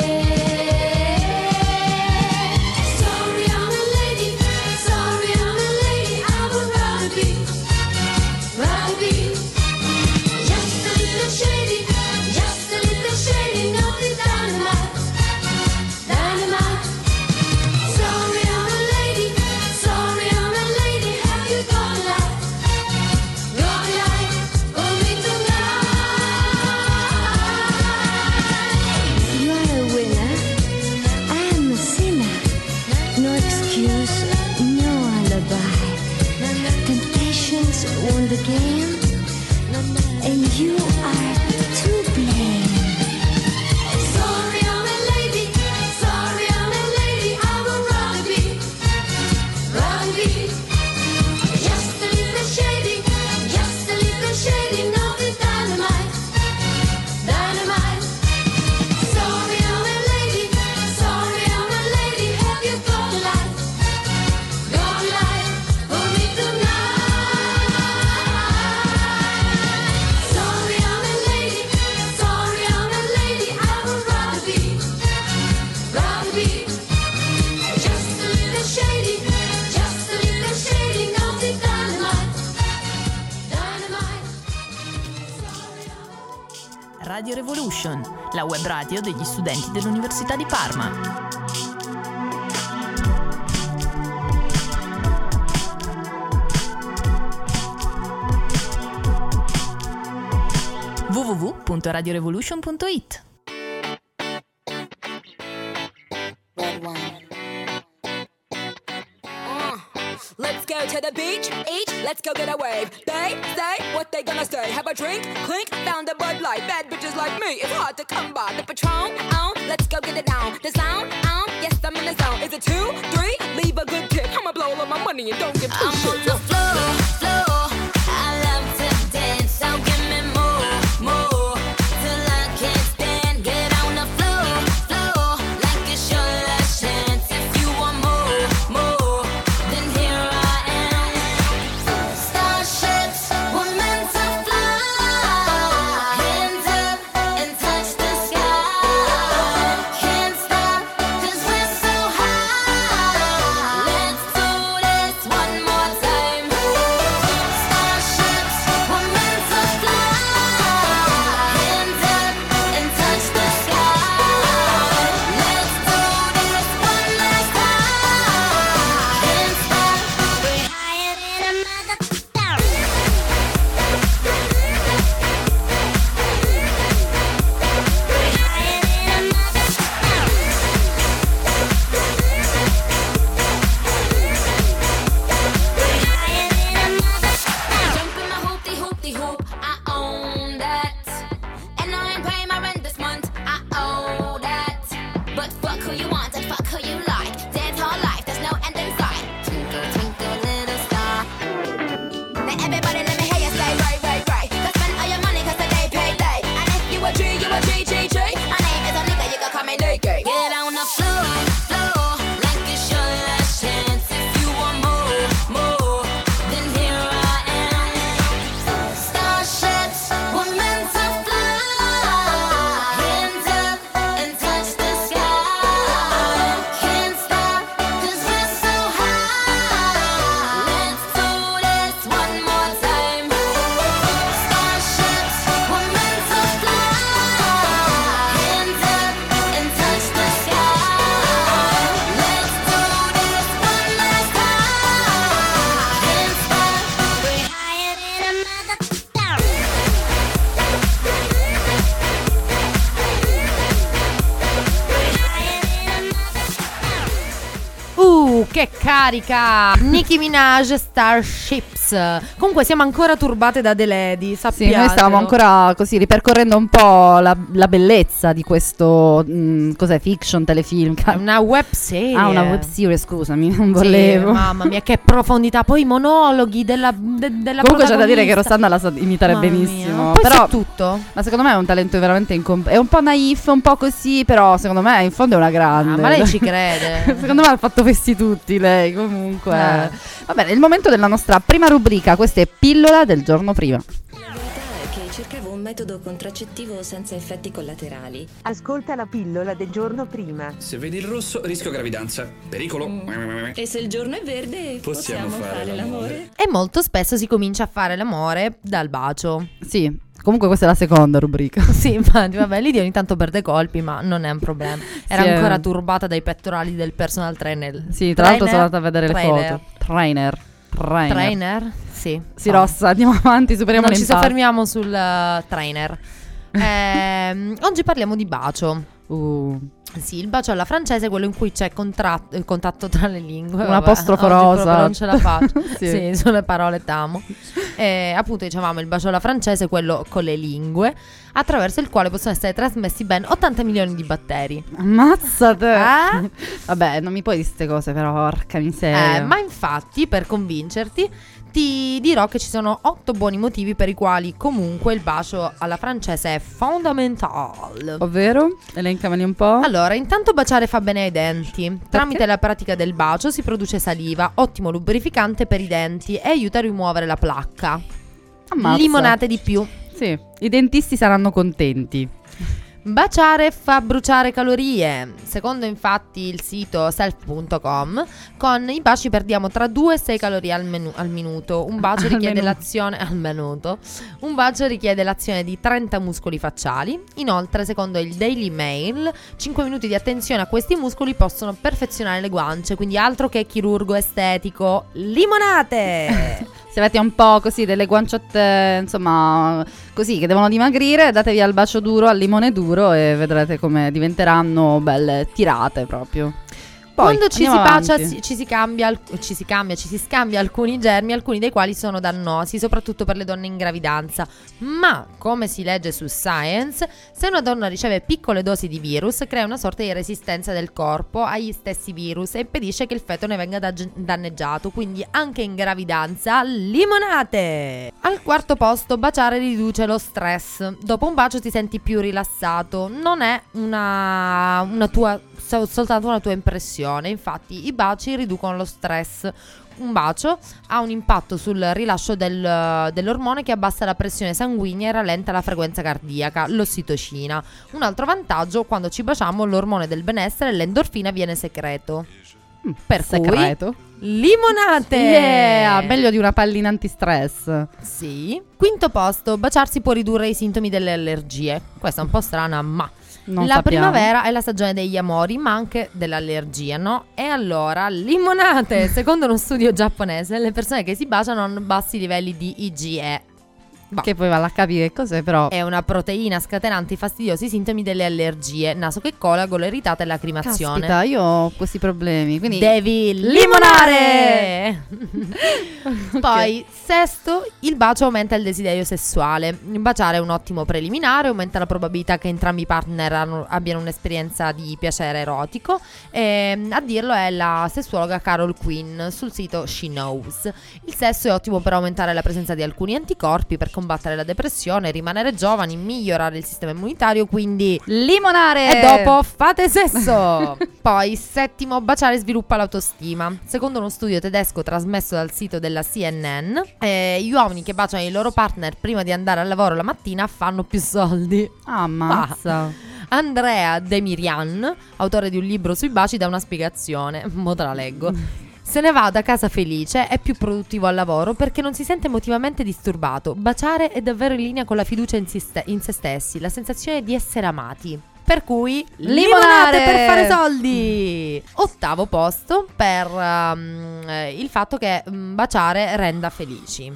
Sorry I'm a lady, I would rather be just a little shady, nothing dynamite, dynamite. Sorry I'm a lady, have you got a light for me tonight? You are a winner, I am a sinner. No excuse, no alibi. Temptations won the game, and you are to blame. Sorry I'm a lady, I would rather be just a little shady, nothing dynamite, Radio Revolution, la web radio degli studenti dell'Università di Parma. www.radiorevolution.it. Let's go to the beach, let's go get a wave. They say what they gonna say. Have a drink, clink, found a Bud Light. Bad bitches like me, it's hard to come by. The Patron, let's go get it down. The sound, yes, I'm in the zone. Is it 2, 3? Leave a good tip. I'ma blow all my money and don't give two shits. I'm on the floor, I love to dance, so give me more, till I can't stand. Get on the floor, like it's your last chance. If you want more, then here I am. Starships were meant to fly. Hands up and touch the sky. Can't stop 'cause we're so high. Let's do this one more time. Starships were meant to fly. Hands up and touch the sky. Let's do this one last time. Can't stop, we're higher than a motherfucker. Jump in my hoopty-hoop, I own that. And I ain't paying my rent this month, I owe that. But fuck who you want and fuck who you like. Dance all life, there's no end in sight. Twinkle, twinkle, little star. Now everybody let me hear you say right, right, right. Go spend all your money 'cause today payday. And if you a G, you a G. My name is a nigga, you can call me Nicky. Get on the floor, like it's your last chance. If you want more, then here I am. Starships were meant to fly. Hands up and touch the sky. Can't stop 'cause we're so high. Let's do this one more time. Starships were meant to fly. Hands up and touch the sky. Let's do this one last time. Can't stop, we're higher than a motherfucker. Che carica! Nicki Minaj, Starships. Comunque siamo ancora turbate da The Lady, Sì, sappiatelo. noi stavamo ancora così ripercorrendo un po' la bellezza di questo cos'è, fiction, telefilm? Una web serie. Ah, una web series, scusami, non volevo. Sì, mamma mia, che profondità. Poi i monologhi della Comunque c'è da dire che Rosanna la sa imitare Mamma benissimo. mia, poi però sa tutto. Ma secondo me è un talento veramente è un po' naif, un po' così, però secondo me in fondo è una grande. Ma lei ci crede. Secondo me ha fatto questi tutti lei, comunque. Va bene, è il momento della nostra prima rubrica, questa è Pillola del giorno prima. Che cercavo un metodo contraccettivo senza effetti collaterali. Ascolta la pillola del giorno prima. Se vedi il rosso, rischio gravidanza. Pericolo. E se il giorno è verde, possiamo fare l'amore. E molto spesso si comincia a fare l'amore dal bacio. Sì. Comunque questa è la seconda rubrica. Sì, infatti, vabbè, Lidia ogni tanto perde colpi, ma non è un problema. Era Sì, ancora turbata dai pettorali del personal trainer. Sì, tra l'altro sono andata a vedere le foto. Trainer. Sì. Sì, Rossa, andiamo avanti, superiamo Non ci l'impatto. soffermiamo sul trainer. Oggi parliamo di bacio. Sì, il bacio alla francese è quello in cui c'è contatto tra le lingue. Un apostrofo oggi rosa. proprio non ce la faccio. Sì. Sì, sulle parole t'amo. Appunto dicevamo il bacio alla francese, quello con le lingue, attraverso il quale possono essere trasmessi ben 80 milioni di batteri. Ammazzate. Vabbè, non mi puoi dire queste cose, però, porca miseria. Ma infatti, per convincerti, ti dirò che ci sono 8 buoni motivi per i quali comunque il bacio alla francese è fondamentale. Ovvero? Elencameli un po'. Allora, intanto baciare fa bene ai denti. Tramite la pratica del bacio si produce saliva, ottimo lubrificante per i denti e aiuta a rimuovere la placca. Ammazza. Limonate di più. Sì, i dentisti saranno contenti. Baciare fa bruciare calorie. Secondo infatti il sito self.com, con i baci perdiamo tra 2 e 6 calorie al minuto. Un bacio richiede l'azione al minuto. Un bacio richiede l'azione di 30 muscoli facciali. Inoltre, secondo il Daily Mail, 5 minuti di attenzione a questi muscoli possono perfezionare le guance, quindi altro che chirurgo estetico. Limonate! Se avete un po' così delle guanciotte, insomma, così, che devono dimagrire, datevi al bacio duro, al limone duro, e vedrete come diventeranno belle tirate proprio. Poi, quando ci si avanti. bacia ci si scambia alcuni germi, alcuni dei quali sono dannosi, soprattutto per le donne in gravidanza. Ma, come si legge su Science, se una donna riceve piccole dosi di virus, crea una sorta di resistenza del corpo agli stessi virus e impedisce che il feto ne venga danneggiato. Quindi anche in gravidanza, limonate! Al quarto posto, baciare riduce lo stress. Dopo un bacio ti senti più rilassato. Non è soltanto una tua impressione. Infatti i baci riducono lo stress. Un bacio ha un impatto sul rilascio dell'ormone che abbassa la pressione sanguigna e rallenta la frequenza cardiaca, l'ossitocina. Un altro vantaggio: quando ci baciamo l'ormone del benessere, l'endorfina, viene secreto. Per Secreto? cui limonate! Yeah, meglio di una pallina antistress. Sì. Quinto posto, baciarsi può ridurre i sintomi delle allergie. Questa è un po' strana, ma Non la sappiamo. primavera è la stagione degli amori, ma anche dell'allergia, no? E allora, limonate! Secondo uno studio giapponese, le persone che si baciano hanno bassi livelli di IgE. Che poi vale a capire che cos'è, però. È una proteina scatenante i fastidiosi sintomi delle allergie: naso che cola, gola irritata e lacrimazione. Caspita, io ho questi problemi, quindi devi limonare! Poi, sesto, il bacio aumenta il desiderio sessuale. Baciare è un ottimo preliminare, aumenta la probabilità che entrambi i partner abbiano un'esperienza di piacere erotico. A dirlo è la sessuologa Carol Quinn sul sito She Knows. Il sesso è ottimo per aumentare la presenza di alcuni anticorpi, per combattere la depressione, rimanere giovani, migliorare il sistema immunitario, quindi limonare! E dopo fate sesso! Poi, settimo, baciare sviluppa l'autostima. Secondo uno studio tedesco trasmesso dal sito della CNN, gli uomini che baciano i loro partner prima di andare al lavoro la mattina fanno più soldi. Ammazza! Andrea De Mirian, autore di un libro sui baci, dà una spiegazione. Mo te la leggo. Se ne va da casa felice, è più produttivo al lavoro perché non si sente emotivamente disturbato. Baciare è davvero in linea con la fiducia in se stessi, la sensazione di essere amati. Per cui limonate per fare soldi! Ottavo posto per il fatto che baciare renda felici.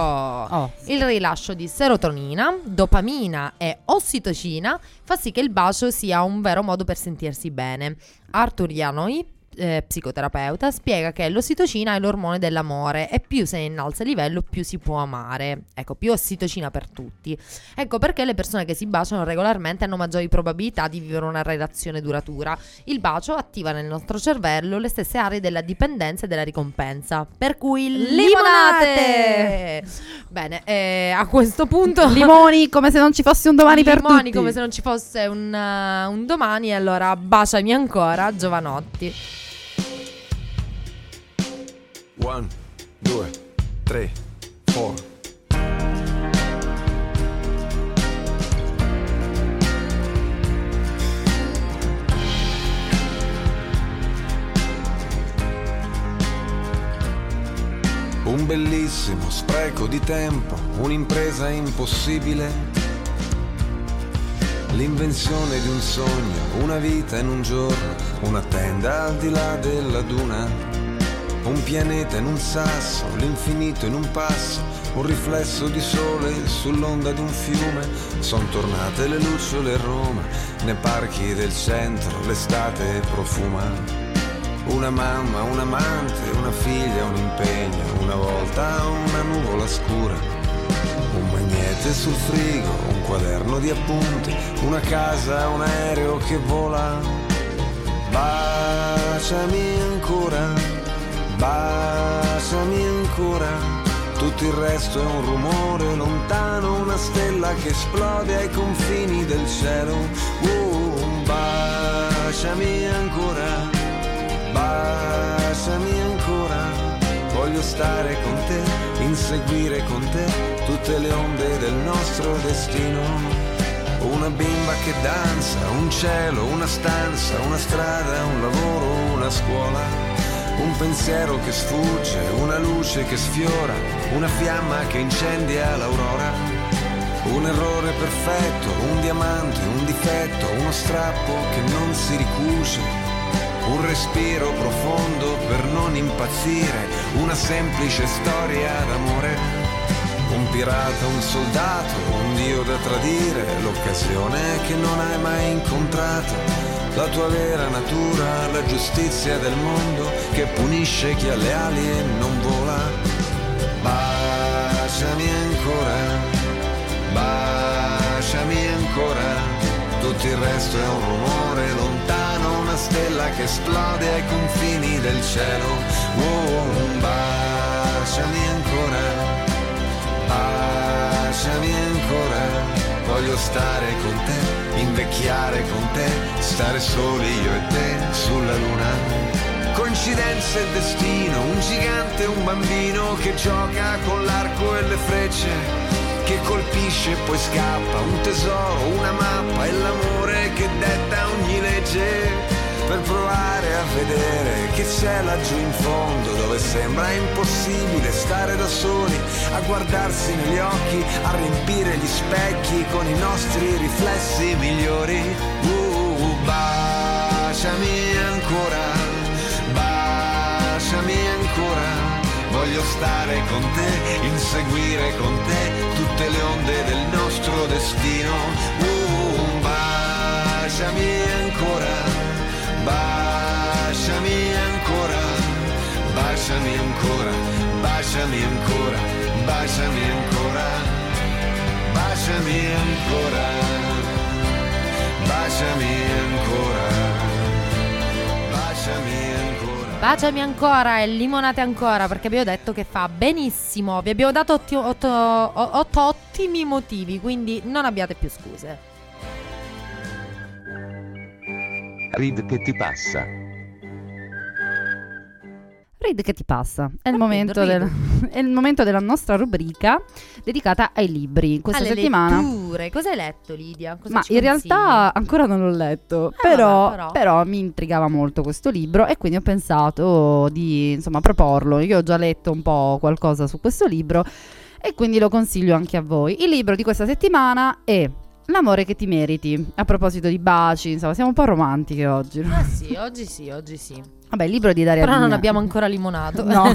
Il rilascio di serotonina, dopamina e ossitocina fa sì che il bacio sia un vero modo per sentirsi bene. Arthur Yanoi, psicoterapeuta, spiega che l'ossitocina è l'ormone dell'amore e più se ne innalza il livello più si può amare. Ecco, più ossitocina per tutti. Ecco perché le persone che si baciano regolarmente hanno maggiori probabilità di vivere una relazione duratura. Il bacio attiva nel nostro cervello le stesse aree della dipendenza e della ricompensa. Per cui limonate! Bene, a questo punto limoni come se non ci fosse un domani per tutti. Limoni come se non ci fosse un domani. Allora baciami ancora, Giovanotti. 1, 2, 3, 4. Un bellissimo spreco di tempo, un'impresa impossibile, l'invenzione di un sogno, una vita in un giorno, una tenda al di là della duna. Un pianeta in un sasso, l'infinito in un passo, un riflesso di sole sull'onda di un fiume. Son tornate le lucciole a Roma, nei parchi del centro l'estate profuma. Una mamma, un amante, una figlia, un impegno, una volta una nuvola scura. Un magnete sul frigo, un quaderno di appunti, una casa, un aereo che vola. Baciami ancora. Baciami ancora, tutto il resto è un rumore lontano, una stella che esplode ai confini del cielo. Baciami ancora, baciami ancora, voglio stare con te, inseguire con te tutte le onde del nostro destino. una bimba che danza, un cielo, una stanza, una strada, un lavoro, una scuola, un pensiero che sfugge, una luce che sfiora, una fiamma che incendia l'aurora, un errore perfetto, un diamante, un difetto, uno strappo che non si ricuce, un respiro profondo per non impazzire, una semplice storia d'amore. Un pirata, un soldato, un dio da tradire, l'occasione che non hai mai incontrato, la tua vera natura, la giustizia del mondo che punisce chi ha le ali e non vola. Baciami ancora, baciami ancora, tutto il resto è un rumore lontano, una stella che esplode ai confini del cielo. Oh, baciami ancora, baciami ancora, voglio stare con te, invecchiare con te, stare soli io e te sulla luna. Coincidenza e destino, un gigante e un bambino che gioca con l'arco e le frecce, che colpisce e poi scappa, un tesoro, una mappa e l'amore che detta ogni legge. Per provare a vedere che c'è laggiù in fondo, dove sembra impossibile stare da soli, a guardarsi negli occhi, a riempire gli specchi con i nostri riflessi migliori. Baciami ancora, baciami ancora, voglio stare con te, inseguire con te tutte le onde del nostro destino. Baciami ancora, baciami ancora, baciami ancora, baciami ancora, baciami ancora, baciami ancora, baciami ancora, baciami ancora. Baciami ancora e limonate ancora, perché abbiamo detto che fa benissimo. Vi abbiamo dato 8 ottimi motivi, quindi non abbiate più scuse. Read che ti passa. Read che ti passa. È il momento è il momento della nostra rubrica dedicata ai libri. Questa alle settimana. letture. Cosa hai letto, Lidia? Cosa Ma ci in consigli? realtà ancora non l'ho letto, però mi intrigava molto questo libro e quindi ho pensato di proporlo. Io ho già letto un po' qualcosa su questo libro e quindi lo consiglio anche a voi. Il libro di questa settimana è L'amore che ti meriti. A proposito di baci, siamo un po' romantiche oggi. Sì, oggi sì. Vabbè, il libro di Daria Però non Bignardi. abbiamo ancora limonato. No.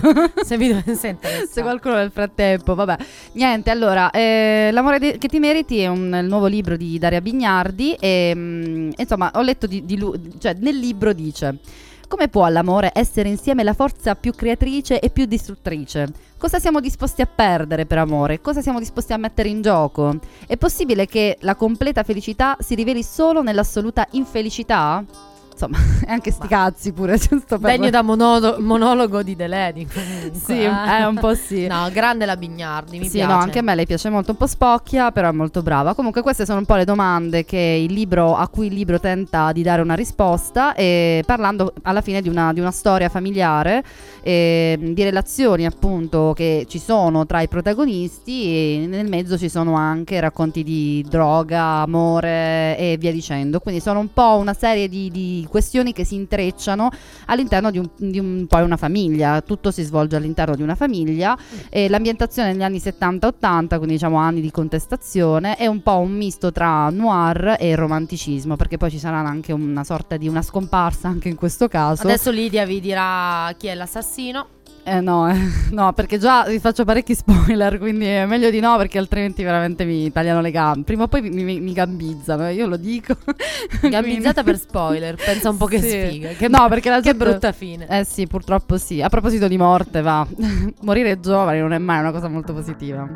Se qualcuno nel frattempo, vabbè. Niente, allora, L'amore che ti meriti è il nuovo libro di Daria Bignardi e ho letto di lui, cioè nel libro dice: come può l'amore essere insieme la forza più creatrice e più distruttrice? Cosa siamo disposti a perdere per amore? Cosa siamo disposti a mettere in gioco? È possibile che la completa felicità si riveli solo nell'assoluta infelicità? Insomma, anche sti cazzi pure. Degno da monologo di Deleni. Sì, un po' sì. No, grande la Bignardi, mi sì, piace. No, anche a me lei piace molto, un po' spocchia, però è molto brava. Comunque queste sono un po' le domande a cui il libro tenta di dare una risposta, parlando alla fine di una storia familiare, di relazioni appunto che ci sono tra i protagonisti, e nel mezzo ci sono anche racconti di droga, amore e via dicendo. Quindi sono un po' una serie di questioni che si intrecciano all'interno di poi una famiglia. Tutto si svolge all'interno di una famiglia e l'ambientazione negli anni 70-80, quindi anni di contestazione, è un po' un misto tra noir e romanticismo, perché poi ci sarà anche una sorta di una scomparsa anche in questo caso. Adesso Lidia vi dirà chi è l'assassino. No, perché già vi faccio parecchi spoiler, quindi è meglio di no, perché altrimenti veramente mi tagliano le gambe. Prima o poi mi gambizzano, io lo dico. Gambizzata per spoiler, pensa un po' che sfiga. Perché la che brutta fine. Sì, purtroppo sì. A proposito di morte, va. Morire giovani non è mai una cosa molto positiva.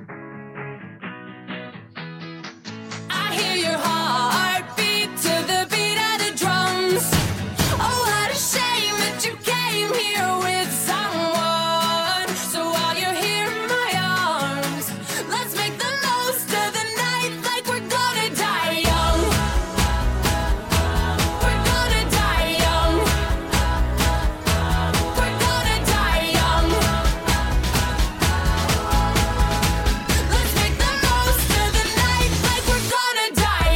I hear your heartbeat to the beat of the drums. Oh, what a shame that you came here with someone. So while you're here in my arms, let's make the most of the night like we're gonna die young. We're gonna die young. We're gonna die young. Let's make the most of the night like we're gonna die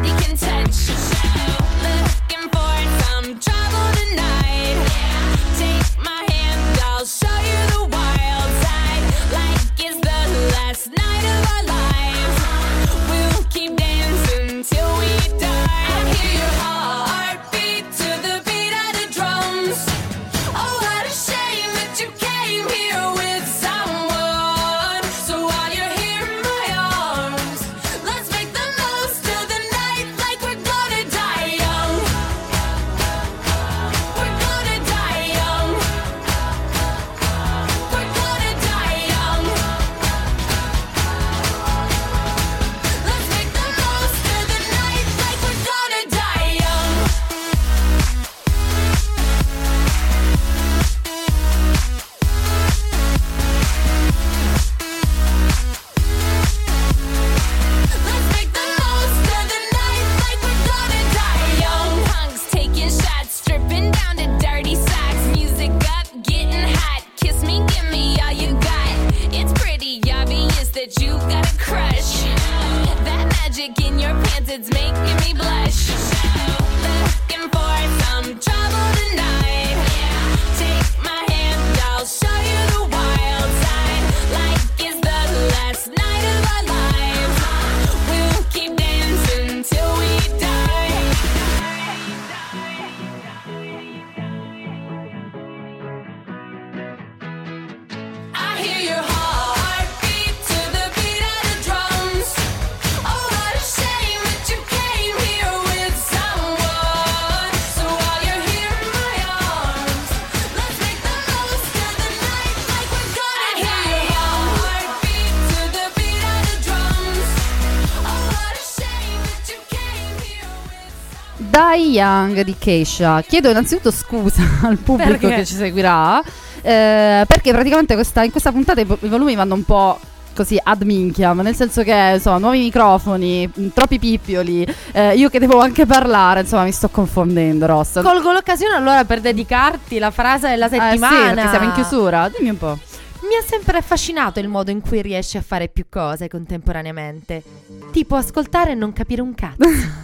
nobody can touch. Looking for some trouble tonight. Take my hand, I'll show you the wild side. Like it's the last night of our lives. We'll keep dancing till we die. I hear your heartbeat to the beat of the drums. Oh, what a shame that you came here with someone. So while you're here in my arms, let's make the most of the night like we're gonna die young. We're gonna die young. We're gonna die young. Let's make the most of the night like we're gonna die young. Let's make the most of the night like we're gonna die young. Punks taking shots, stripping down to dirty socks. Music up, getting hot. Kiss me, give me all you got. It's pretty obvious that you got a crush. That magic in your pants, it's making me blush. Looking for some trouble tonight. Take my hand, I'll show you the wild side. Like it's the last night of our lives. We'll keep dancing till we die. I hear your heartbeat to the beat of the drums. Oh, what a shame that you came here with someone. So while you're here in my arms, let's make the most of the night like we're gonna die young. Heartbeat to the beat of the drums. Oh, what a shame that you came here with. Die Young di Keisha. Chiedo innanzitutto scusa al pubblico Perché? che ci seguirà, perché praticamente in questa puntata i volumi vanno un po' così ad minchiam, nel senso che insomma nuovi microfoni, troppi pippioli, io che devo anche parlare, insomma mi sto confondendo, Rossa. Colgo l'occasione allora per dedicarti la frase della Sì, settimana. perché siamo in chiusura, dimmi un po'. Mi ha sempre affascinato il modo in cui riesci a fare più cose contemporaneamente. Tipo ascoltare e non capire un cazzo.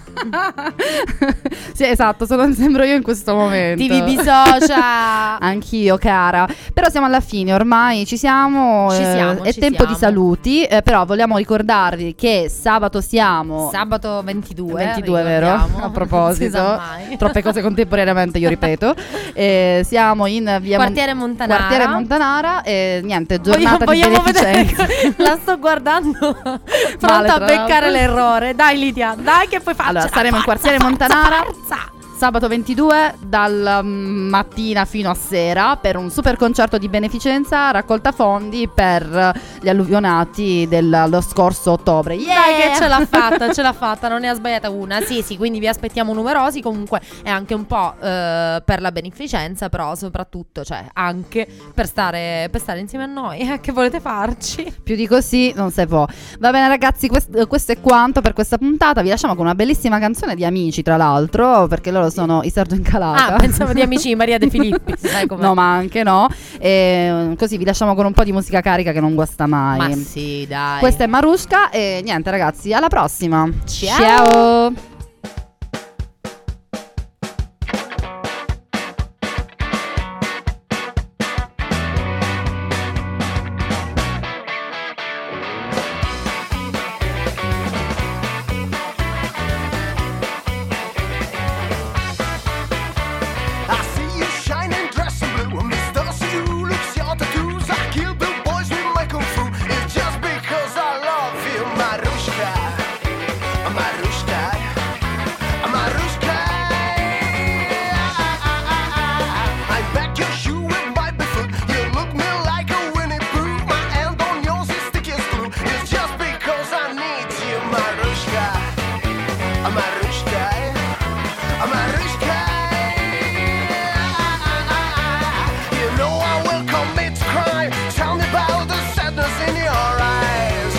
Sì, esatto, sembro io in questo momento. Ti disocia. Anch'io, cara. Però siamo alla fine, ormai ci siamo. È ci tempo siamo. di saluti. Però vogliamo ricordarvi che sabato siamo. Sabato 22. 22, vero? A proposito, Non si sa mai. troppe cose contemporaneamente, io ripeto. Siamo in via Quartiere Montanara. Quartiere Montanara. Niente, giornata vogliamo di beneficenza. vedere. La sto guardando Male, pronta a tra beccare l'altro. l'errore. Dai Lidia, dai che puoi farci. Allora, saremo in quartiere Montanara sabato 22 dal mattina fino a sera per un super concerto di beneficenza, raccolta fondi per gli alluvionati dello scorso ottobre. Yeah! Dai che ce l'ha fatta, non ne ha sbagliata una. Sì, quindi vi aspettiamo numerosi. Comunque è anche un po' per la beneficenza, però soprattutto, cioè, anche per stare insieme a noi. Che volete farci? Più di così non si può. Va bene ragazzi, questo è quanto per questa puntata. Vi lasciamo con una bellissima canzone di Amici, tra l'altro, perché loro sono i Sergio Incalata. Ah, pensavo di Amici di Maria De Filippi. Sai com'è? No, ma anche no. E così vi lasciamo con un po' di musica carica che non guasta mai. Ma sì, dai. Questa è Marushka e niente ragazzi, alla prossima. Ciao. Ciao. I see you shining, dressed in blue. Mr. Stu looks your tattoos. I kill Bill boys with my kung fu. It's just because I love you, Marushka, Marushka, Marushka. I bet your shoe with my foot. You look me like a Winnie Pooh. My hand on yours is sticky as glue. It's just because I need you, Marushka, Marushka, Marushka. You know I will commit crime. Tell me about the sadness in your eyes.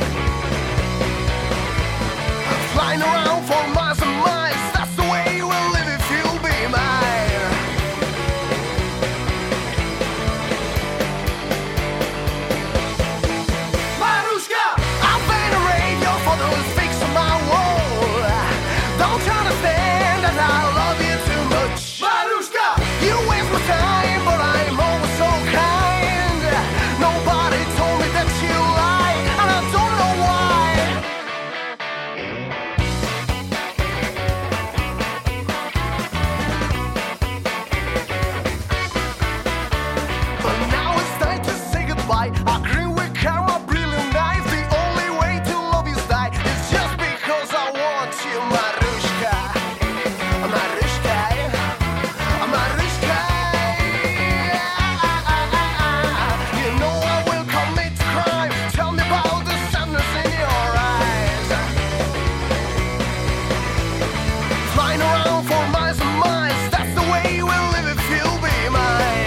Flying around for miles and miles. That's the way you will live if you'll be mine. Marushka, I venerate your father's fix on my wall. Don't understand that I love you too much. Marushka, you waste my time, but I'm always so kind. Nobody told me that you lie, and I don't know why. But now it's time to say goodbye. I agree with karma, brilliant eyes. The only way to love you is die. It's just because I want you, Marushka. Marushka, Marushka. You know I will commit crime. Tell me about the sadness in your eyes. Flying around for miles and miles. That's the way you will live if you'll be mine.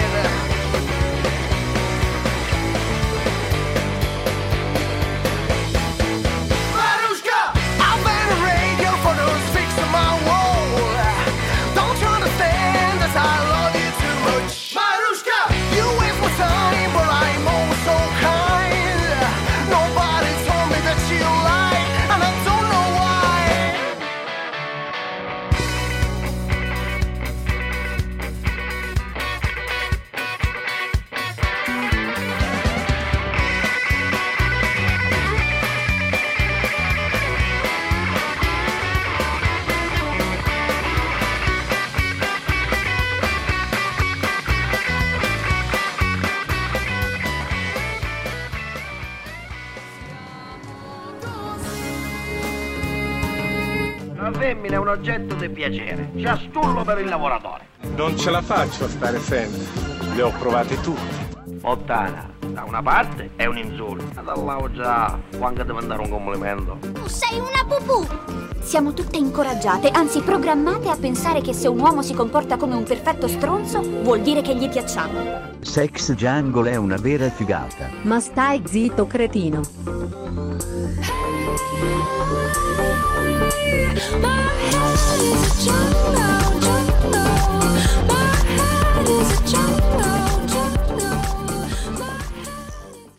Marushka, I've been a radio for those fix on my wall. Don't you understand that I love you too much? Marushka, you waste my time, but I'm always so kind. Nobody told me that you lie, and I don't know why. La femmina è un oggetto di piacere, c'è stullo per il lavoratore. Non ce la faccio a stare sempre. Le ho provate tutte. Fontana, da una parte è un insulto, ma dall'altra già, quando devo mandare un complimento. Tu sei una pupù! Siamo tutte incoraggiate, anzi programmate a pensare che se un uomo si comporta come un perfetto stronzo, vuol dire che gli piacciamo. Sex Jungle è una vera figata. Ma stai zitto, cretino. My head is a jungle.